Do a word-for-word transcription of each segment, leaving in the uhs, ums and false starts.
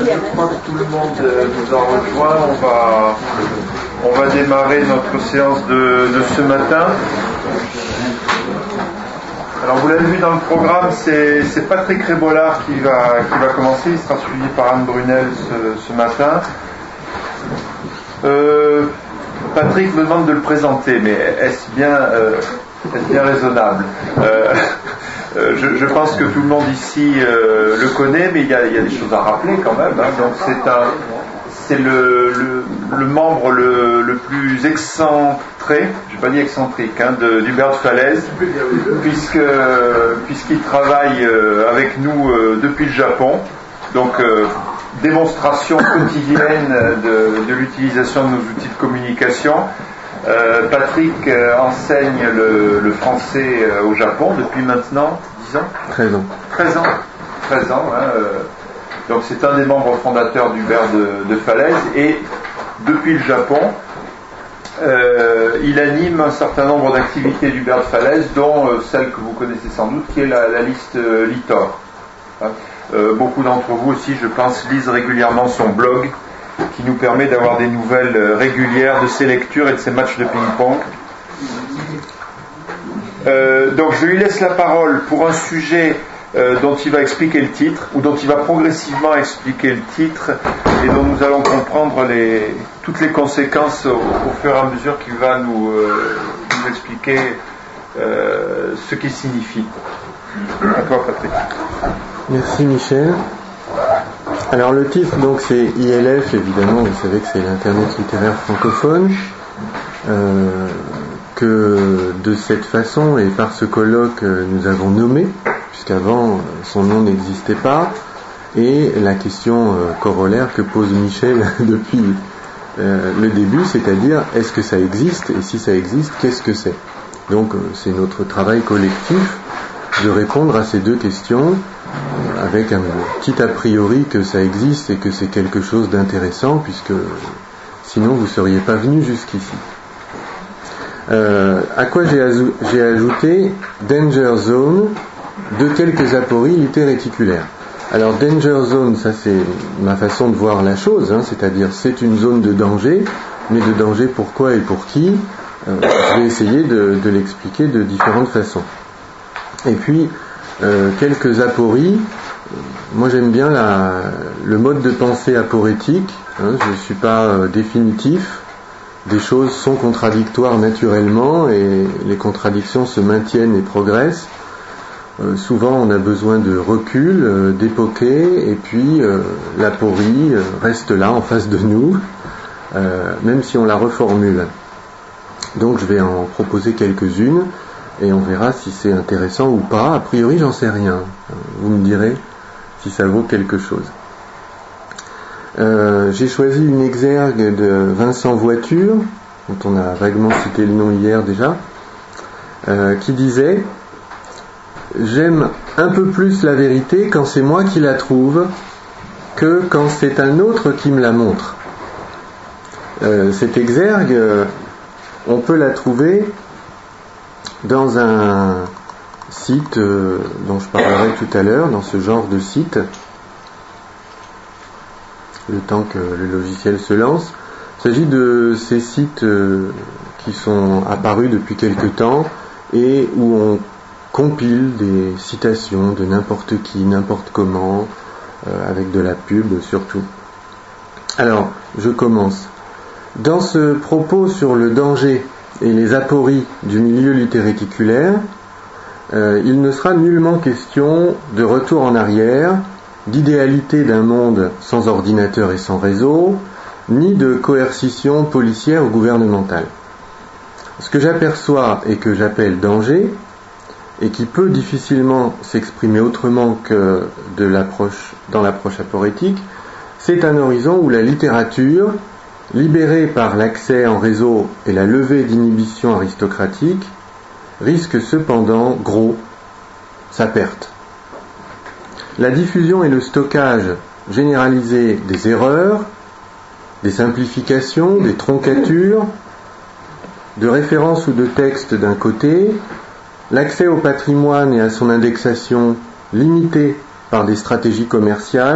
je crois que tout le monde nous a rejoint. On va, on va démarrer notre séance de, de ce matin. Alors vous l'avez vu dans le programme, c'est, c'est Patrick Rébolard qui va, qui va commencer. Il sera suivi par Anne Brunel ce, ce matin. Euh, Patrick me demande de le présenter, mais est-ce bien, euh, est-ce bien raisonnable euh, je, je pense que tout le monde ici euh, le connaît, mais il y, a, il y a des choses à rappeler quand même. Hein. Donc c'est un, c'est le, le, le membre le, le plus excentré, je ne vais pas dire excentrique, hein, de, d'Hubert de Falaise, puisque puisqu'il travaille euh, avec nous euh, depuis le Japon. Donc euh, démonstration quotidienne de, de l'utilisation de nos outils de communication. Euh, Patrick euh, enseigne le, le français euh, au Japon depuis maintenant dix ans treize ans. treize ans. treize ans. Hein, euh, donc c'est un des membres fondateurs d'Hubert de, de Falaise. Et depuis le Japon, euh, il anime un certain nombre d'activités d'Hubert de Falaise, dont euh, celle que vous connaissez sans doute, qui est la, la liste euh, Litor. Hein. Euh, beaucoup d'entre vous aussi, je pense, lisent régulièrement son blog qui nous permet d'avoir des nouvelles régulières de ses lectures et de ses matchs de ping-pong. Euh, donc je lui laisse la parole pour un sujet euh, dont il va expliquer le titre, ou dont il va progressivement expliquer le titre, et dont nous allons comprendre les, toutes les conséquences au, au fur et à mesure qu'il va nous, euh, nous expliquer euh, ce qu'il signifie. À toi, Patrick. Merci Michel. Alors le titre donc c'est I L F, évidemment, vous savez que c'est l'Internet littéraire francophone, euh, que de cette façon et par ce colloque nous avons nommé, puisqu'avant son nom n'existait pas, et la question euh, corollaire que pose Michel depuis euh, le début, c'est-à-dire est-ce que ça existe, et si ça existe, qu'est-ce que c'est? Donc euh, c'est notre travail collectif de répondre à ces deux questions avec un petit a priori que ça existe et que c'est quelque chose d'intéressant, puisque sinon vous ne seriez pas venu jusqu'ici. Euh, à quoi j'ai, azou- j'ai ajouté Danger Zone de quelques apories littéréticulaires. Alors Danger Zone, ça c'est ma façon de voir la chose, hein, c'est-à-dire c'est une zone de danger, mais de danger pourquoi et pour qui, euh, je vais essayer de, de l'expliquer de différentes façons. Et puis euh, quelques apories. Moi j'aime bien la, le mode de pensée aporétique, hein, je ne suis pas euh, définitif, des choses sont contradictoires naturellement et les contradictions se maintiennent et progressent. Euh, souvent on a besoin de recul, euh, d'époquer, et puis euh, l'aporie euh, reste là en face de nous, euh, même si on la reformule. Donc je vais en proposer quelques-unes et on verra si c'est intéressant ou pas. A priori j'en sais rien, vous me direz si ça vaut quelque chose. Euh, j'ai choisi une exergue de Vincent Voiture, dont on a vaguement cité le nom hier déjà, euh, qui disait « J'aime un peu plus la vérité quand c'est moi qui la trouve que quand c'est un autre qui me la montre. Euh, » Cette exergue, on peut la trouver dans un site euh, dont je parlerai tout à l'heure, dans ce genre de site, le temps que le logiciel se lance. Il s'agit de ces sites euh, qui sont apparus depuis quelque temps et où on compile des citations de n'importe qui, n'importe comment, euh, avec de la pub surtout. Alors, je commence. Dans ce propos sur le danger et les apories du milieu littéréticulaire, euh, il ne sera nullement question de retour en arrière, d'idéalité d'un monde sans ordinateur et sans réseau, ni de coercition policière ou gouvernementale. Ce que j'aperçois et que j'appelle danger, et qui peut difficilement s'exprimer autrement que de l'approche, dans l'approche aporétique, c'est un horizon où la littérature, libérée par l'accès en réseau et la levée d'inhibition aristocratique, risque cependant gros sa perte. La diffusion et le stockage généralisé des erreurs, des simplifications, des troncatures, de références ou de textes d'un côté, l'accès au patrimoine et à son indexation limité par des stratégies commerciales,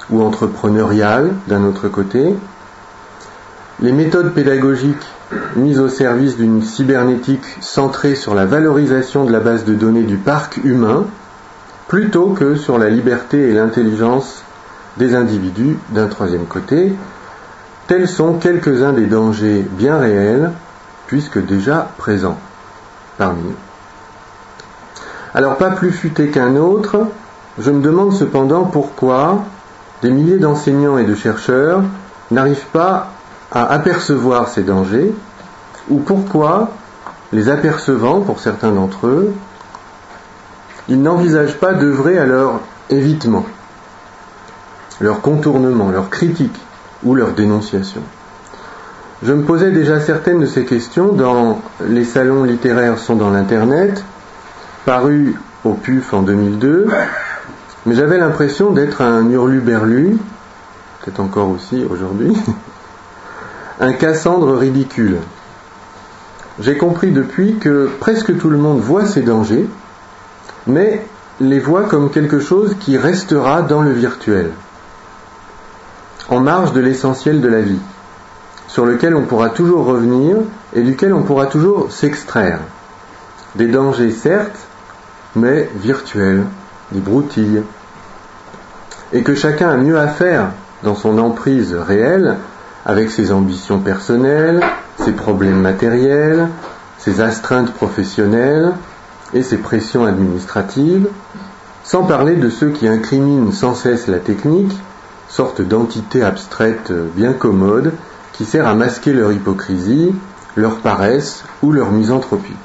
ou entrepreneuriale d'un autre côté, les méthodes pédagogiques mises au service d'une cybernétique centrée sur la valorisation de la base de données du parc humain, plutôt que sur la liberté et l'intelligence des individus d'un troisième côté. Tels sont quelques-uns des dangers bien réels, puisque déjà présents parmi nous. Alors, pas plus futé qu'un autre, je me demande cependant pourquoi des milliers d'enseignants et de chercheurs n'arrivent pas à apercevoir ces dangers, ou pourquoi, les apercevant pour certains d'entre eux, ils n'envisagent pas d'œuvrer à leur évitement, leur contournement, leur critique ou leur dénonciation. Je me posais déjà certaines de ces questions dans Les salons littéraires sont dans l'Internet, paru au P U F en deux mille deux, mais j'avais l'impression d'être un hurluberlu, peut-être encore aussi aujourd'hui, un Cassandre ridicule. J'ai compris depuis que presque tout le monde voit ces dangers, mais les voit comme quelque chose qui restera dans le virtuel, en marge de l'essentiel de la vie, sur lequel on pourra toujours revenir et duquel on pourra toujours s'extraire. Des dangers certes, mais virtuels, des broutilles. Et que chacun a mieux à faire dans son emprise réelle, avec ses ambitions personnelles, ses problèmes matériels, ses astreintes professionnelles et ses pressions administratives, sans parler de ceux qui incriminent sans cesse la technique, sorte d'entité abstraite bien commode, qui sert à masquer leur hypocrisie, leur paresse ou leur misanthropie.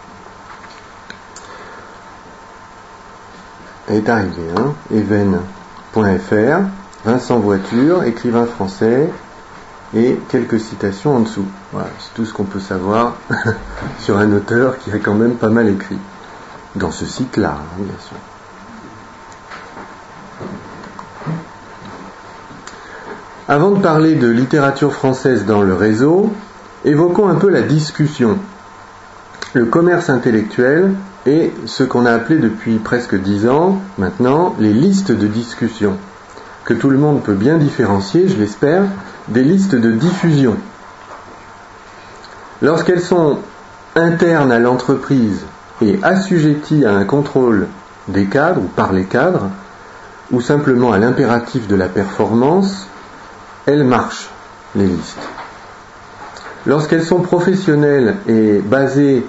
Elle est arrivée, hein, even point f r, Vincent Voiture, écrivain français, et quelques citations en dessous. Voilà, c'est tout ce qu'on peut savoir sur un auteur qui a quand même pas mal écrit, dans ce site-là, hein, bien sûr. Avant de parler de littérature française dans le réseau, évoquons un peu la discussion, le commerce intellectuel et ce qu'on a appelé depuis presque dix ans maintenant les listes de discussion, que tout le monde peut bien différencier, je l'espère, des listes de diffusion. Lorsqu'elles sont internes à l'entreprise et assujetties à un contrôle des cadres ou par les cadres, ou simplement à l'impératif de la performance, elles marchent, les listes. Lorsqu'elles sont professionnelles et basées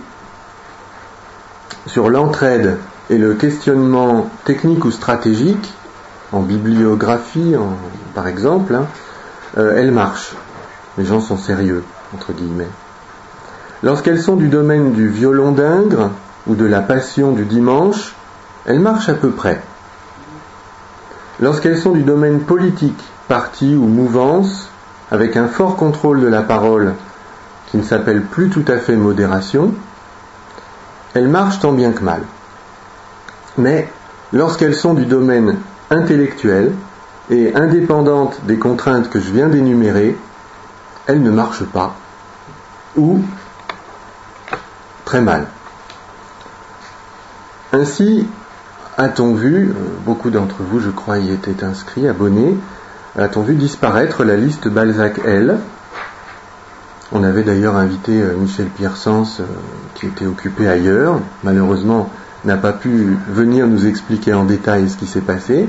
sur l'entraide et le questionnement technique ou stratégique, en bibliographie en, par exemple, hein, euh, elles marchent. Les gens sont sérieux, entre guillemets. Lorsqu'elles sont du domaine du violon d'Ingres ou de la passion du dimanche, elles marchent à peu près. Lorsqu'elles sont du domaine politique, parti ou mouvance, avec un fort contrôle de la parole qui ne s'appelle plus tout à fait modération, elles marchent tant bien que mal. Mais lorsqu'elles sont du domaine intellectuel et indépendantes des contraintes que je viens d'énumérer, elles ne marchent pas, ou très mal. Ainsi, a-t-on vu, beaucoup d'entre vous je crois y étaient inscrits, abonnés, a-t-on vu disparaître la liste Balzac-L. On avait d'ailleurs invité Michel Piersens, qui était occupé ailleurs, malheureusement n'a pas pu venir nous expliquer en détail ce qui s'est passé.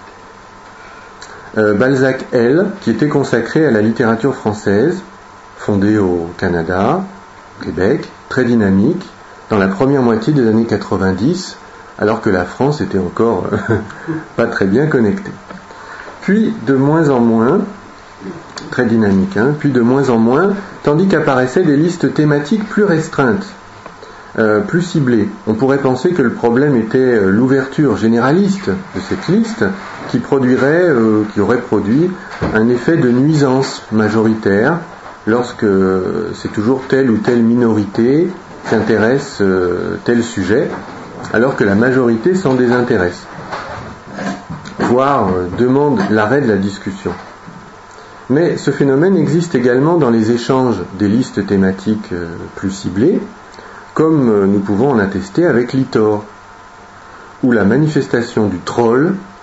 Euh, Balzac-L, qui était consacré à la littérature française, fondée au Canada, au Québec, très dynamique, dans la première moitié des années quatre-vingt-dix, alors que la France était encore pas très bien connectée. Puis, de moins en moins, très dynamique, hein, puis de moins en moins, tandis qu'apparaissaient des listes thématiques plus restreintes, euh, plus ciblées. On pourrait penser que le problème était l'ouverture généraliste de cette liste, qui produirait, euh, qui aurait produit un effet de nuisance majoritaire, lorsque c'est toujours telle ou telle minorité qui intéresse euh, tel sujet, alors que la majorité s'en désintéresse, voire euh, demande l'arrêt de la discussion. Mais ce phénomène existe également dans les échanges des listes thématiques euh, plus ciblées, comme euh, nous pouvons en attester avec l'I T O R, où la manifestation du troll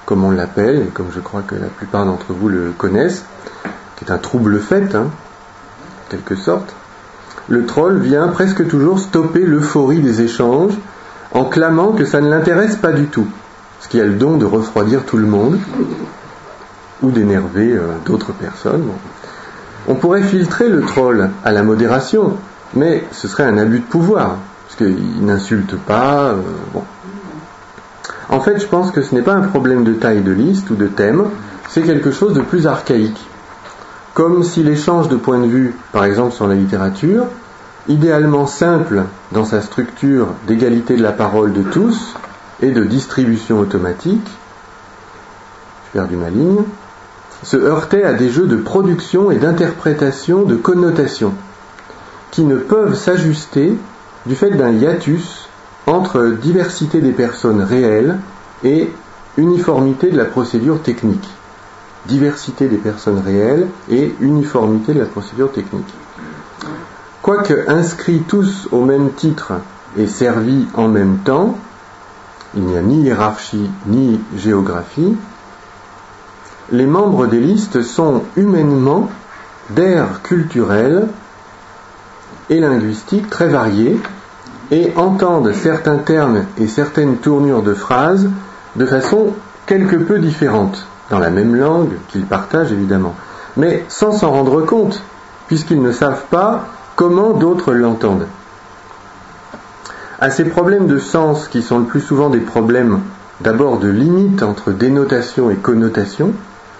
comme on l'appelle, et comme je crois que la plupart d'entre vous le connaissent, qui est un trouble fait, hein, en quelque sorte, le troll vient presque toujours stopper l'euphorie des échanges en clamant que ça ne l'intéresse pas du tout, ce qui a le don de refroidir tout le monde ou d'énerver euh, d'autres personnes. Bon. On pourrait filtrer le troll à la modération, mais ce serait un abus de pouvoir, parce qu'il n'insulte pas. Euh, bon. En fait, je pense que ce n'est pas un problème de taille de liste ou de thème, c'est quelque chose de plus archaïque. Comme si l'échange de points de vue, par exemple sur la littérature, idéalement simple dans sa structure d'égalité de la parole de tous et de distribution automatique, j'ai perdu ma ligne, se heurtait à des jeux de production et d'interprétation de connotations qui ne peuvent s'ajuster du fait d'un hiatus entre diversité des personnes réelles et uniformité de la procédure technique. Diversité des personnes réelles et uniformité de la procédure technique. Quoique inscrits tous au même titre et servis en même temps, il n'y a ni hiérarchie ni géographie, les membres des listes sont humainement d'aires culturelles et linguistiques très variées et entendent certains termes et certaines tournures de phrases de façon quelque peu différente, dans la même langue qu'ils partagent évidemment, mais sans s'en rendre compte, puisqu'ils ne savent pas comment d'autres l'entendent. À ces problèmes de sens, qui sont le plus souvent des problèmes d'abord de limite entre dénotation et connotation,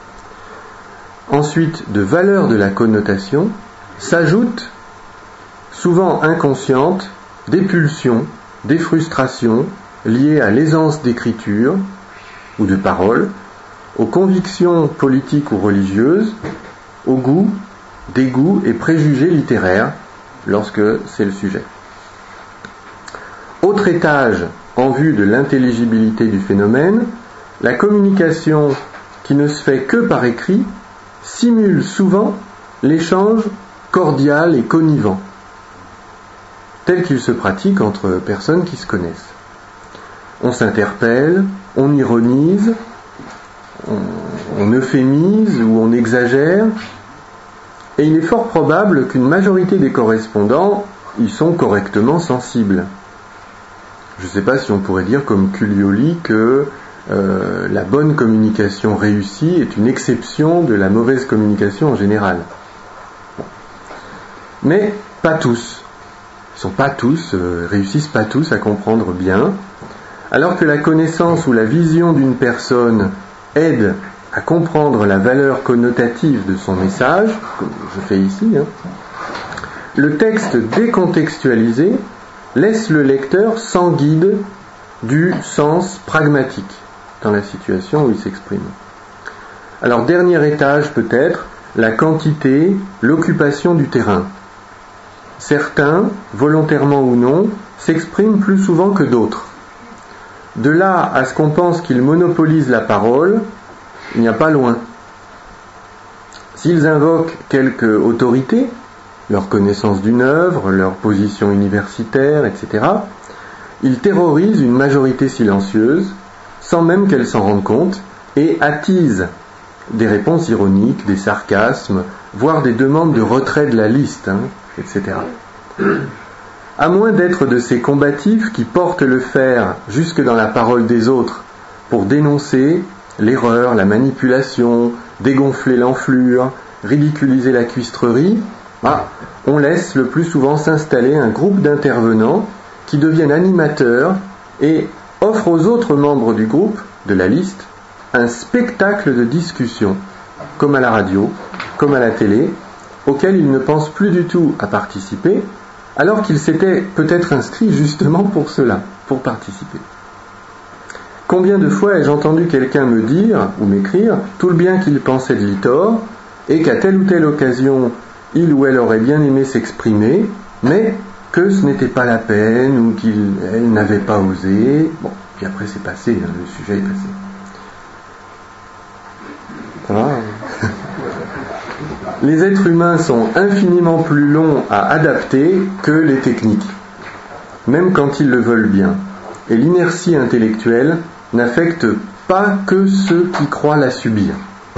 ensuite de valeur de la connotation, s'ajoutent, souvent inconscientes, des pulsions, des frustrations liées à l'aisance d'écriture ou de parole, aux convictions politiques ou religieuses, au goût, dégoût et préjugés littéraires, lorsque c'est le sujet. Autre étage en vue de l'intelligibilité du phénomène, la communication qui ne se fait que par écrit simule souvent l'échange cordial et connivant, tel qu'il se pratique entre personnes qui se connaissent. On s'interpelle, on ironise, on, on euphémise ou on exagère, et il est fort probable qu'une majorité des correspondants y sont correctement sensibles. Je ne sais pas si on pourrait dire comme Culioli que euh, la bonne communication réussie est une exception de la mauvaise communication en général. Bon. Mais pas tous. Ils sont pas tous, euh, réussissent pas tous à comprendre bien. Alors que la connaissance ou la vision d'une personne aide à comprendre la valeur connotative de son message, comme je fais ici, hein, le texte décontextualisé laisse le lecteur sans guide du sens pragmatique dans la situation où il s'exprime. Alors, dernier étage peut-être, la quantité, l'occupation du terrain. Certains, volontairement ou non, s'expriment plus souvent que d'autres. De là à ce qu'on pense qu'ils monopolisent la parole, il n'y a pas loin. S'ils invoquent quelque autorité, leur connaissance d'une œuvre, leur position universitaire, et cetera, ils terrorisent une majorité silencieuse, sans même qu'elle s'en rende compte, et attisent des réponses ironiques, des sarcasmes, voire des demandes de retrait de la liste, hein, et cetera. À moins d'être de ces combatifs qui portent le fer jusque dans la parole des autres pour dénoncer l'erreur, la manipulation, dégonfler l'enflure, ridiculiser la cuistrerie, ah, on laisse le plus souvent s'installer un groupe d'intervenants qui deviennent animateurs et offrent aux autres membres du groupe, de la liste, un spectacle de discussion, comme à la radio, comme à la télé, auquel ils ne pensent plus du tout à participer, alors qu'ils s'étaient peut-être inscrits justement pour cela, pour participer. Combien de fois ai-je entendu quelqu'un me dire ou m'écrire tout le bien qu'il pensait de Litor et qu'à telle ou telle occasion il ou elle aurait bien aimé s'exprimer, mais que ce n'était pas la peine ou qu'elle n'avait pas osé. Bon, puis après c'est passé, hein, le sujet est passé. Ça va ? Les êtres humains sont infiniment plus longs à adapter que les techniques, même quand ils le veulent bien. Et l'inertie intellectuelle n'affecte pas que ceux qui croient la subir.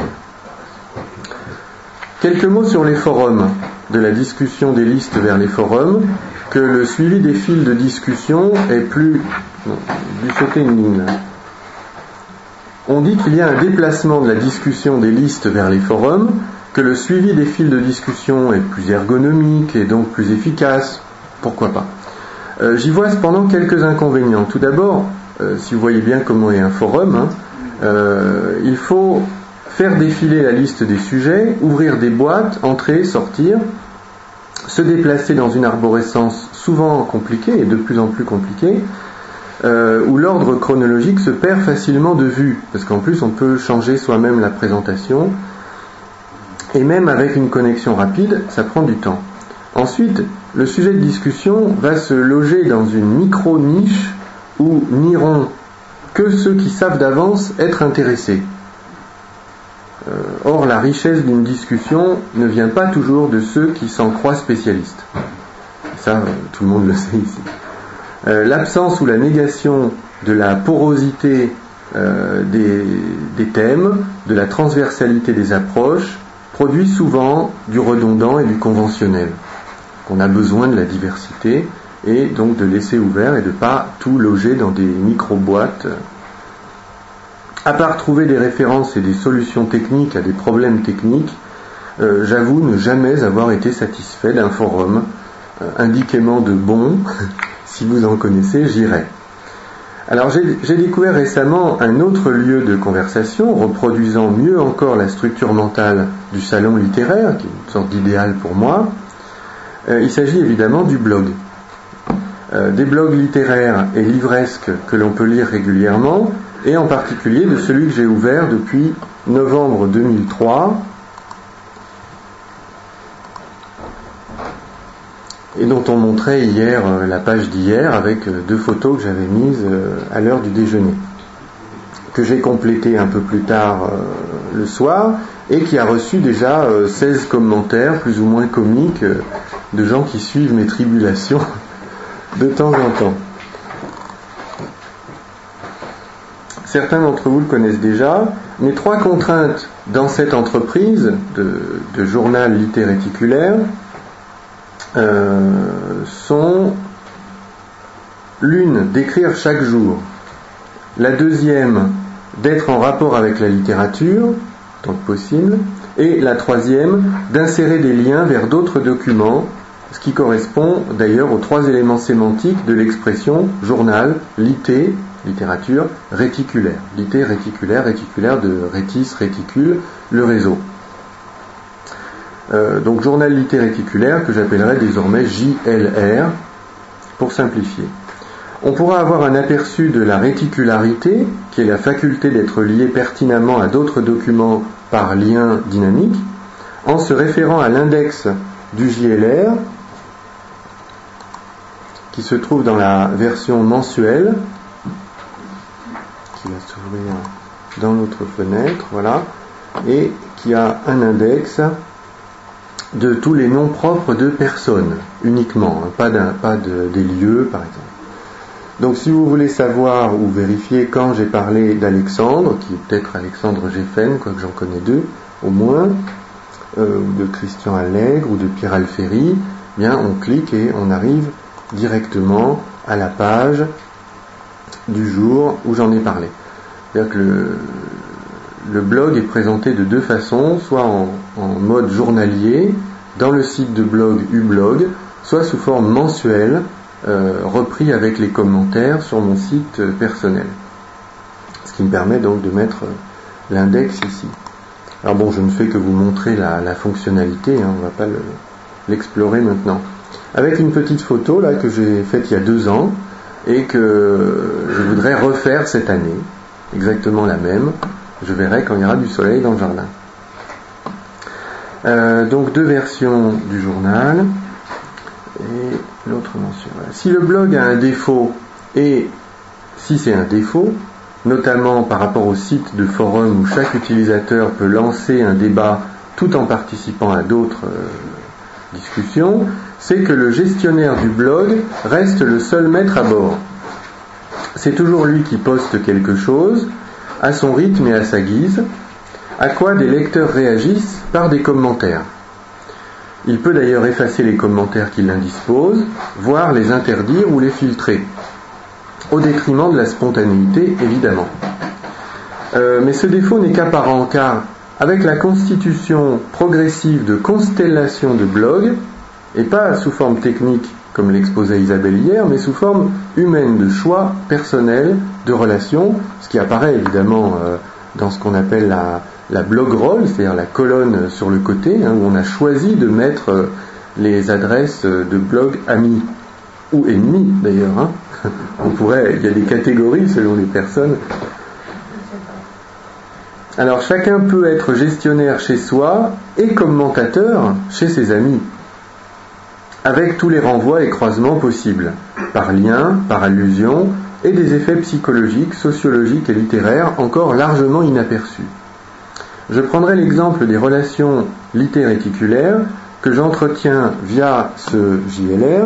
Quelques mots sur les forums, de la discussion des listes vers les forums, que le suivi des fils de discussion est plus... Non, j'ai dû sauter une ligne là. On dit qu'il y a un déplacement de la discussion des listes vers les forums, que le suivi des fils de discussion est plus ergonomique et donc plus efficace. Pourquoi pas ? euh, J'y vois cependant quelques inconvénients. Tout d'abord, euh, si vous voyez bien comment est un forum, hein, euh, il faut faire défiler la liste des sujets, ouvrir des boîtes, entrer, sortir, se déplacer dans une arborescence souvent compliquée et de plus en plus compliquée, euh, où l'ordre chronologique se perd facilement de vue, parce qu'en plus on peut changer soi-même la présentation, et même avec une connexion rapide, ça prend du temps. Ensuite, le sujet de discussion va se loger dans une micro-niche où n'iront que ceux qui savent d'avance être intéressés. Euh, or, la richesse d'une discussion ne vient pas toujours de ceux qui s'en croient spécialistes. Ça, euh, tout le monde le sait ici. Euh, l'absence ou la négation de la porosité euh, des, des thèmes, de la transversalité des approches, produit souvent du redondant et du conventionnel. On a besoin de la diversité et donc de laisser ouvert et de ne pas tout loger dans des micro-boîtes. À part trouver des références et des solutions techniques à des problèmes techniques, euh, j'avoue ne jamais avoir été satisfait d'un forum. Euh, indiquez-moi de bon, si vous en connaissez, j'irai. Alors j'ai, j'ai découvert récemment un autre lieu de conversation, reproduisant mieux encore la structure mentale du salon littéraire, qui est une sorte d'idéal pour moi. Euh, il s'agit évidemment du blog. Euh, des blogs littéraires et livresques que l'on peut lire régulièrement, et en particulier de celui que j'ai ouvert depuis novembre deux mille trois, et dont on montrait hier euh, la page d'hier avec euh, deux photos que j'avais mises euh, à l'heure du déjeuner, que j'ai complété un peu plus tard euh, le soir, et qui a reçu déjà euh, seize commentaires plus ou moins comiques euh, de gens qui suivent mes tribulations de temps en temps. Certains d'entre vous le connaissent déjà. Mes trois contraintes dans cette entreprise de, de journal littéréticulaire euh, sont l'une, d'écrire chaque jour, la deuxième, d'être en rapport avec la littérature, tant que possible, et la troisième, d'insérer des liens vers d'autres documents, ce qui correspond d'ailleurs aux trois éléments sémantiques de l'expression journal, litté, littérature, réticulaire. Litté, réticulaire, réticulaire de rétis, réticule, le réseau. Euh, donc journal litté réticulaire que j'appellerai désormais J L R pour simplifier. On pourra avoir un aperçu de la réticularité, qui est la faculté d'être lié pertinemment à d'autres documents par lien dynamique, en se référant à l'index du J L R, qui se trouve dans la version mensuelle, qui va s'ouvrir dans l'autre fenêtre, voilà, et qui a un index de tous les noms propres de personnes, uniquement, hein, pas, d'un, pas de, des lieux, par exemple. Donc si vous voulez savoir ou vérifier quand j'ai parlé d'Alexandre, qui est peut-être Alexandre Géffen, quoique j'en connais deux, au moins, euh, ou de Christian Allègre, ou de Pierre Alféry, eh bien on clique et on arrive directement à la page du jour où j'en ai parlé. C'est-à-dire que le, le blog est présenté de deux façons, soit en, en mode journalier, dans le site de blog ublog, soit sous forme mensuelle, euh, repris avec les commentaires sur mon site euh, personnel. Ce qui me permet donc de mettre euh, l'index ici. Alors bon, je ne fais que vous montrer la, la fonctionnalité, hein, on ne va pas le, l'explorer maintenant. Avec une petite photo là que j'ai faite il y a deux ans, et que je voudrais refaire cette année, exactement la même. Je verrai quand il y aura du soleil dans le jardin. Euh, donc deux versions du journal et l'autre mention. Voilà. Si le blog a un défaut, et si c'est un défaut, notamment par rapport au site de forum où chaque utilisateur peut lancer un débat tout en participant à d'autres euh, discussions, c'est que le gestionnaire du blog reste le seul maître à bord. C'est toujours lui qui poste quelque chose, à son rythme et à sa guise, à quoi des lecteurs réagissent par des commentaires. Il peut d'ailleurs effacer les commentaires qui l'indisposent, voire les interdire ou les filtrer, au détriment de la spontanéité, évidemment. Euh, mais ce défaut n'est qu'apparent, car avec la constitution progressive de constellations de blogs, et pas sous forme technique comme l'exposait Isabelle hier, mais sous forme humaine de choix personnels, de relations, ce qui apparaît évidemment euh, dans ce qu'on appelle la, la blog roll, c'est-à-dire la colonne sur le côté, hein, où on a choisi de mettre euh, les adresses de blog amis, ou ennemis d'ailleurs. Hein. On pourrait, il y a des catégories selon les personnes. Alors chacun peut être gestionnaire chez soi et commentateur chez ses amis, avec tous les renvois et croisements possibles, par lien, par allusion, et des effets psychologiques, sociologiques et littéraires encore largement inaperçus. Je prendrai l'exemple des relations littéréticulaires que j'entretiens via ce J L R,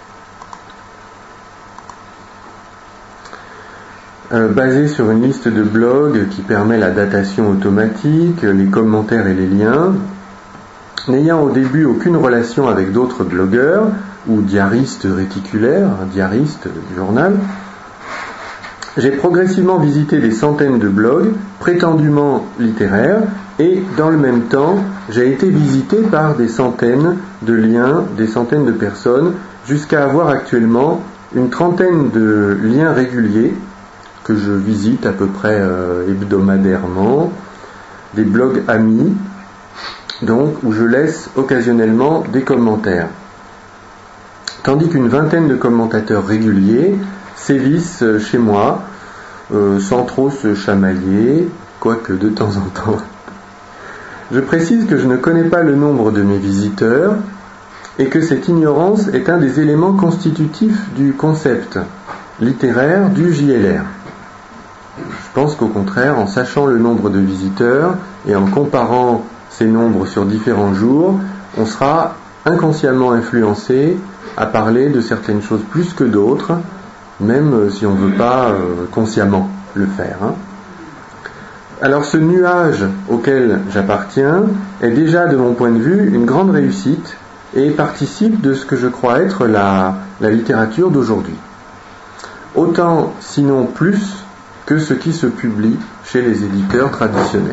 euh, basé sur une liste de blogs qui permet la datation automatique, les commentaires et les liens, n'ayant au début aucune relation avec d'autres blogueurs ou diaristes réticulaires, diaristes du journal. J'ai progressivement visité des centaines de blogs prétendument littéraires et dans le même temps, j'ai été visité par des centaines de liens, des centaines de personnes, jusqu'à avoir actuellement une trentaine de liens réguliers que je visite à peu près euh, hebdomadairement, des blogs amis, donc où je laisse occasionnellement des commentaires. Tandis qu'une vingtaine de commentateurs réguliers sévissent chez moi, euh, sans trop se chamailler, quoique de temps en temps. Je précise que je ne connais pas le nombre de mes visiteurs et que cette ignorance est un des éléments constitutifs du concept littéraire du J L R. Je pense qu'au contraire, en sachant le nombre de visiteurs et en comparant ces nombres sur différents jours, on sera inconsciemment influencé à parler de certaines choses plus que d'autres, même si on ne veut pas euh, consciemment le faire. Hein. Alors ce nuage auquel j'appartiens est déjà, de mon point de vue, une grande réussite et participe de ce que je crois être la, la littérature d'aujourd'hui. Autant, sinon plus, que ce qui se publie chez les éditeurs traditionnels.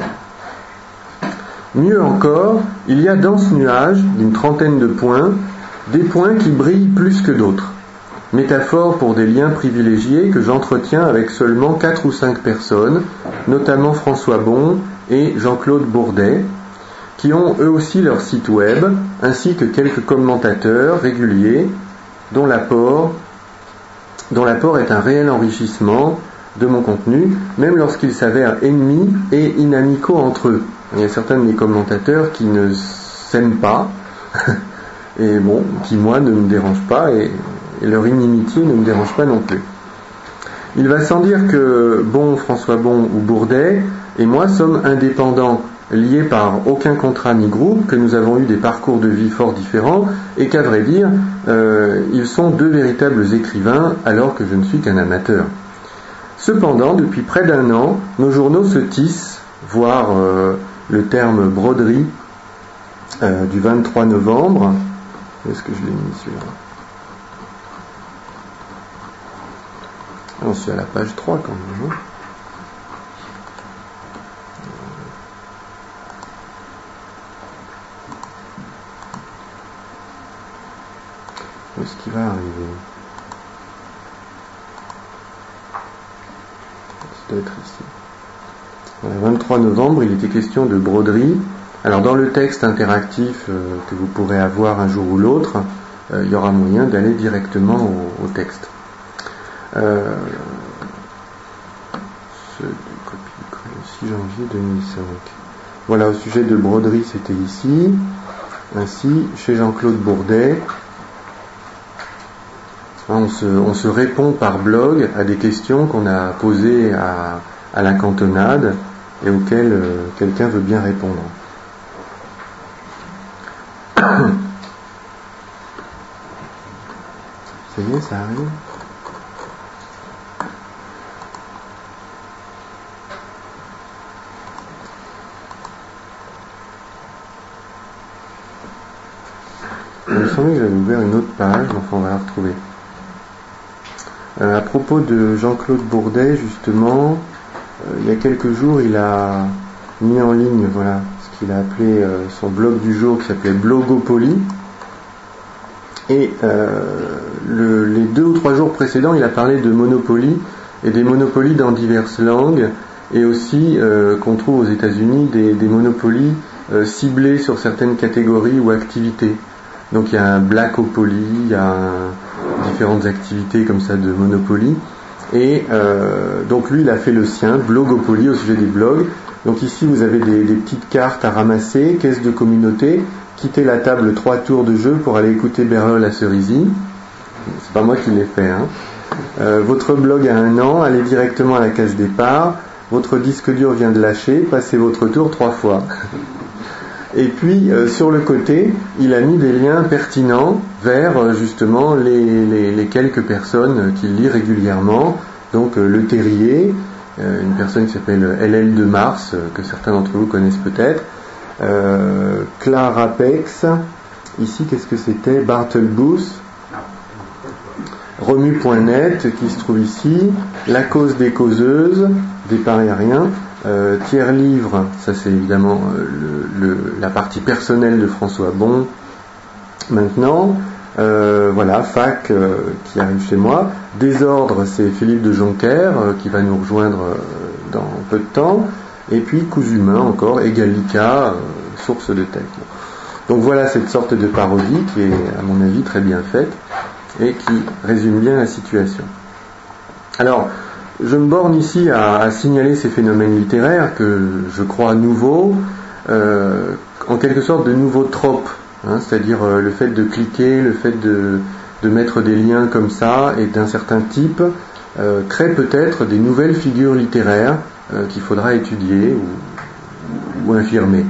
Mieux encore, il y a dans ce nuage d'une trentaine de points, des points qui brillent plus que d'autres. Métaphore pour des liens privilégiés que j'entretiens avec seulement quatre ou cinq personnes, notamment François Bon et Jean-Claude Bourdet, qui ont eux aussi leur site web, ainsi que quelques commentateurs réguliers dont l'apport, dont l'apport est un réel enrichissement de mon contenu, même lorsqu'ils s'avèrent ennemis et inamicaux entre eux. Il y a certains de mes commentateurs qui ne s'aiment pas, et bon, qui moi ne me dérangent pas, et, et leur inimitié ne me dérange pas non plus. Il va sans dire que Bon, François Bon ou Bourdet et moi sommes indépendants, liés par aucun contrat ni groupe, que nous avons eu des parcours de vie fort différents, et qu'à vrai dire, euh, ils sont deux véritables écrivains, alors que je ne suis qu'un amateur. Cependant, depuis près d'un an, nos journaux se tissent, voire euh, le terme broderie euh, du vingt-trois novembre. Est-ce que je l'ai mis celui-là ? On suis à la page trois quand même. Hein. Où est-ce qu'il va arriver ? Ça doit être ici. Le vingt-trois novembre, il était question de broderie. Alors dans le texte interactif euh, que vous pourrez avoir un jour ou l'autre, euh, il y aura moyen d'aller directement au, au texte. Euh, ce, le six janvier deux mille cinq. Voilà, au sujet de broderie, c'était ici. Ainsi, chez Jean-Claude Bourdet, on se, on se répond par blog à des questions qu'on a posées à, à la cantonade et auxquelles euh, quelqu'un veut bien répondre. Ça y est, ça arrive. Il me semblait que j'avais ouvert une autre page, enfin on va la retrouver. Euh, à propos de Jean-Claude Bourdet, justement, euh, il y a quelques jours, il a mis en ligne, voilà, ce qu'il a appelé euh, son blog du jour, qui s'appelait Blogopoly. Et euh, le, les deux ou trois jours précédents, il a parlé de Monopoly et des monopolies dans diverses langues, et aussi euh, qu'on trouve aux États-Unis des, des monopolies euh, ciblés sur certaines catégories ou activités. Donc il y a un Blackopoly, il y a un, différentes activités comme ça de Monopoly. Et euh, donc lui il a fait le sien, Blogopoly, au sujet des blogs. Donc ici vous avez des, des petites cartes à ramasser, caisse de communauté, quittez la table trois tours de jeu pour aller écouter Berlioz à Cerisy. C'est pas moi qui l'ai fait, hein. Euh, votre blog a un an, allez directement à la case départ. Votre disque dur vient de lâcher, passez votre tour trois fois. Et puis euh, sur le côté, il a mis des liens pertinents vers euh, justement les, les, les quelques personnes qu'il lit régulièrement. Donc euh, Le Terrier, euh, une personne qui s'appelle L L de Mars, euh, que certains d'entre vous connaissent peut-être. Euh, Clarapex, ici qu'est-ce que c'était? Bartlebooth, Romu point net qui se trouve ici, La cause des causeuses, Départ et rien, euh, Tiers livre, ça c'est évidemment euh, le, le, la partie personnelle de François Bon. Maintenant, euh, voilà, Fac euh, qui arrive chez moi. Désordre, c'est Philippe de Joncker euh, qui va nous rejoindre euh, dans peu de temps. Et puis Coups humains encore, et Gallica, euh, source de texte. Donc voilà cette sorte de parodie qui est à mon avis très bien faite et qui résume bien la situation. Alors, je me borne ici à, à signaler ces phénomènes littéraires que je crois nouveaux, euh, en quelque sorte de nouveaux tropes, hein, c'est-à-dire euh, le fait de cliquer, le fait de, de mettre des liens comme ça et d'un certain type, euh, crée peut-être des nouvelles figures littéraires euh, qu'il faudra étudier ou, ou infirmer.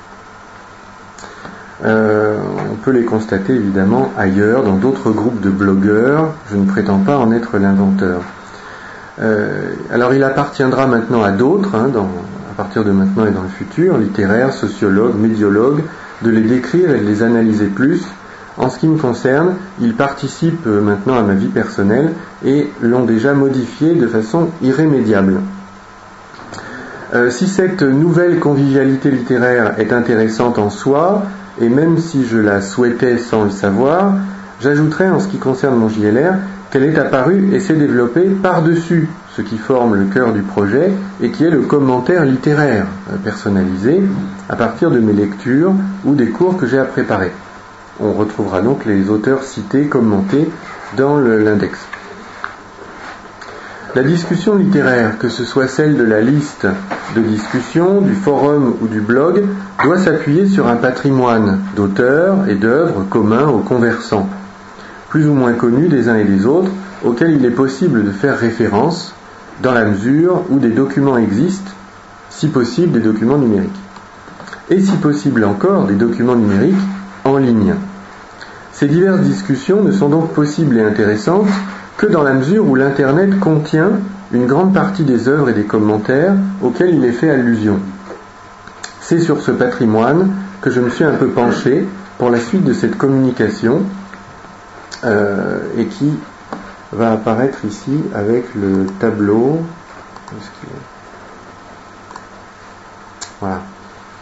Euh, on peut les constater évidemment ailleurs, dans d'autres groupes de blogueurs. Je ne prétends pas en être l'inventeur. Euh, alors il appartiendra maintenant à d'autres, hein, dans, à partir de maintenant et dans le futur, littéraires, sociologues, médiologues, de les décrire et de les analyser plus. En ce qui me concerne, ils participent maintenant à ma vie personnelle et l'ont déjà modifiée de façon irrémédiable. Euh, si cette nouvelle convivialité littéraire est intéressante en soi, et même si je la souhaitais sans le savoir, j'ajouterais en ce qui concerne mon J L R qu'elle est apparue et s'est développée par-dessus ce qui forme le cœur du projet et qui est le commentaire littéraire personnalisé à partir de mes lectures ou des cours que j'ai à préparer. On retrouvera donc les auteurs cités, commentés dans le, l'index. La discussion littéraire, que ce soit celle de la liste de discussion, du forum ou du blog, doit s'appuyer sur un patrimoine d'auteurs et d'œuvres communs aux conversants, plus ou moins connus des uns et des autres, auxquels il est possible de faire référence dans la mesure où des documents existent, si possible des documents numériques, et si possible encore des documents numériques en ligne. Ces diverses discussions ne sont donc possibles et intéressantes que dans la mesure où l'Internet contient une grande partie des œuvres et des commentaires auxquels il est fait allusion. C'est sur ce patrimoine que je me suis un peu penché pour la suite de cette communication euh, et qui va apparaître ici avec le tableau. Voilà.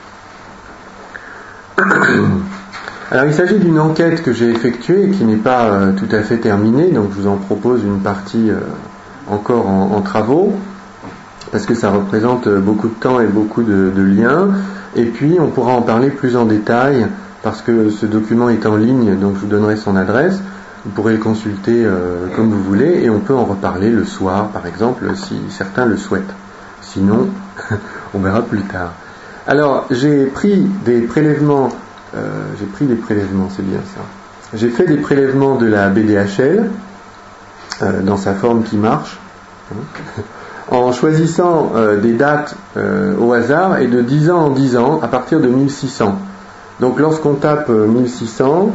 Alors il s'agit d'une enquête que j'ai effectuée et qui n'est pas euh, tout à fait terminée, donc je vous en propose une partie euh, encore en, en travaux, parce que ça représente beaucoup de temps et beaucoup de, de liens, et puis on pourra en parler plus en détail, parce que ce document est en ligne, donc je vous donnerai son adresse, vous pourrez le consulter euh, comme vous voulez, et on peut en reparler le soir, par exemple, si certains le souhaitent. Sinon, on verra plus tard. Alors, j'ai pris des prélèvements Euh, j'ai pris des prélèvements, c'est bien ça. J'ai fait des prélèvements de la B D H L euh, dans sa forme qui marche, hein, en choisissant euh, des dates euh, au hasard et de dix ans en dix ans à partir de mille six cents. Donc lorsqu'on tape euh, mille six cents,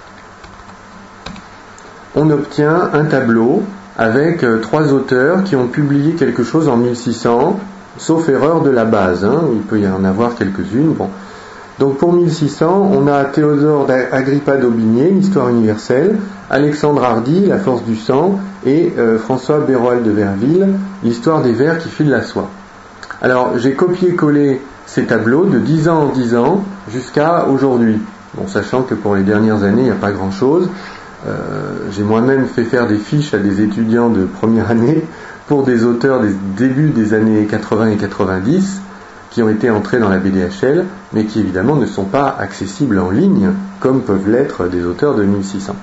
on obtient un tableau avec euh, trois auteurs qui ont publié quelque chose en mille six cents, sauf erreur de la base, hein, il peut y en avoir quelques-unes. Bon. Donc pour mille six cents, on a Théodore Agrippa d'Aubigné, l'histoire universelle, Alexandre Hardy, la force du sang, et euh, François Béroal de Verville, l'histoire des vers qui filent la soie. Alors j'ai copié-collé ces tableaux de dix ans en dix ans jusqu'à aujourd'hui. Bon, sachant que pour les dernières années, il n'y a pas grand-chose. Euh, j'ai moi-même fait faire des fiches à des étudiants de première année pour des auteurs des débuts des années quatre-vingts et quatre-vingt-dix qui ont été entrés dans la B D H L, mais qui évidemment ne sont pas accessibles en ligne, comme peuvent l'être des auteurs de mille six cents.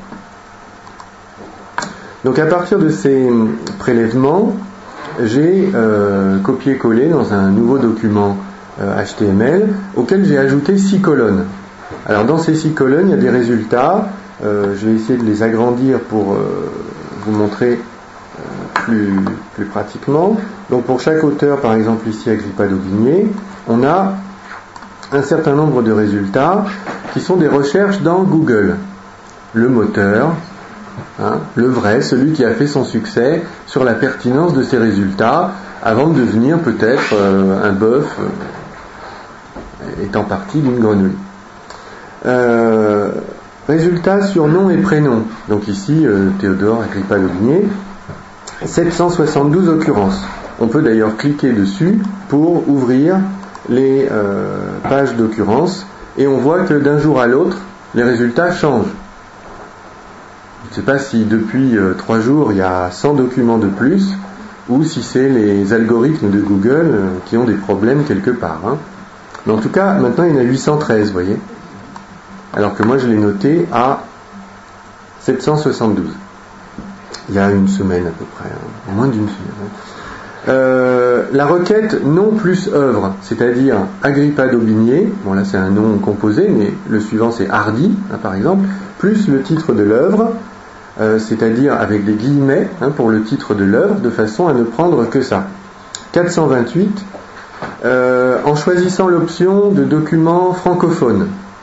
Donc à partir de ces prélèvements, j'ai euh, copié-collé dans un nouveau document euh, H T M L auquel j'ai ajouté six colonnes. Alors dans ces six colonnes, il y a des résultats. Euh, je vais essayer de les agrandir pour euh, vous montrer euh, plus, plus pratiquement. Donc pour chaque auteur, par exemple ici Agrippa d'Aubigné, on a un certain nombre de résultats qui sont des recherches dans Google. Le moteur, hein, le vrai, celui qui a fait son succès sur la pertinence de ces résultats avant de devenir peut-être euh, un bœuf euh, étant parti d'une grenouille. Euh, résultats sur nom et prénom. Donc ici, euh, Théodore Agrippa d'Aubigné, sept cent soixante-douze occurrences. On peut d'ailleurs cliquer dessus pour ouvrir les euh, pages d'occurrences et on voit que d'un jour à l'autre, les résultats changent. Je ne sais pas si depuis euh, trois jours, il y a cent documents de plus ou si c'est les algorithmes de Google euh, qui ont des problèmes quelque part. Hein. Mais en tout cas, maintenant, il y en a huit cent treize, vous voyez. Alors que moi, je l'ai noté à sept cent soixante-douze. Il y a une semaine à peu près, hein. Moins d'une semaine. Euh, la requête nom plus œuvre, c'est-à-dire Agrippa d'Aubigné, bon là c'est un nom composé, mais le suivant c'est Hardy, hein, par exemple, plus le titre de l'œuvre, euh, c'est-à-dire avec des guillemets hein, pour le titre de l'œuvre, de façon à ne prendre que ça. quatre cent vingt-huit, euh, en choisissant l'option de document francophone.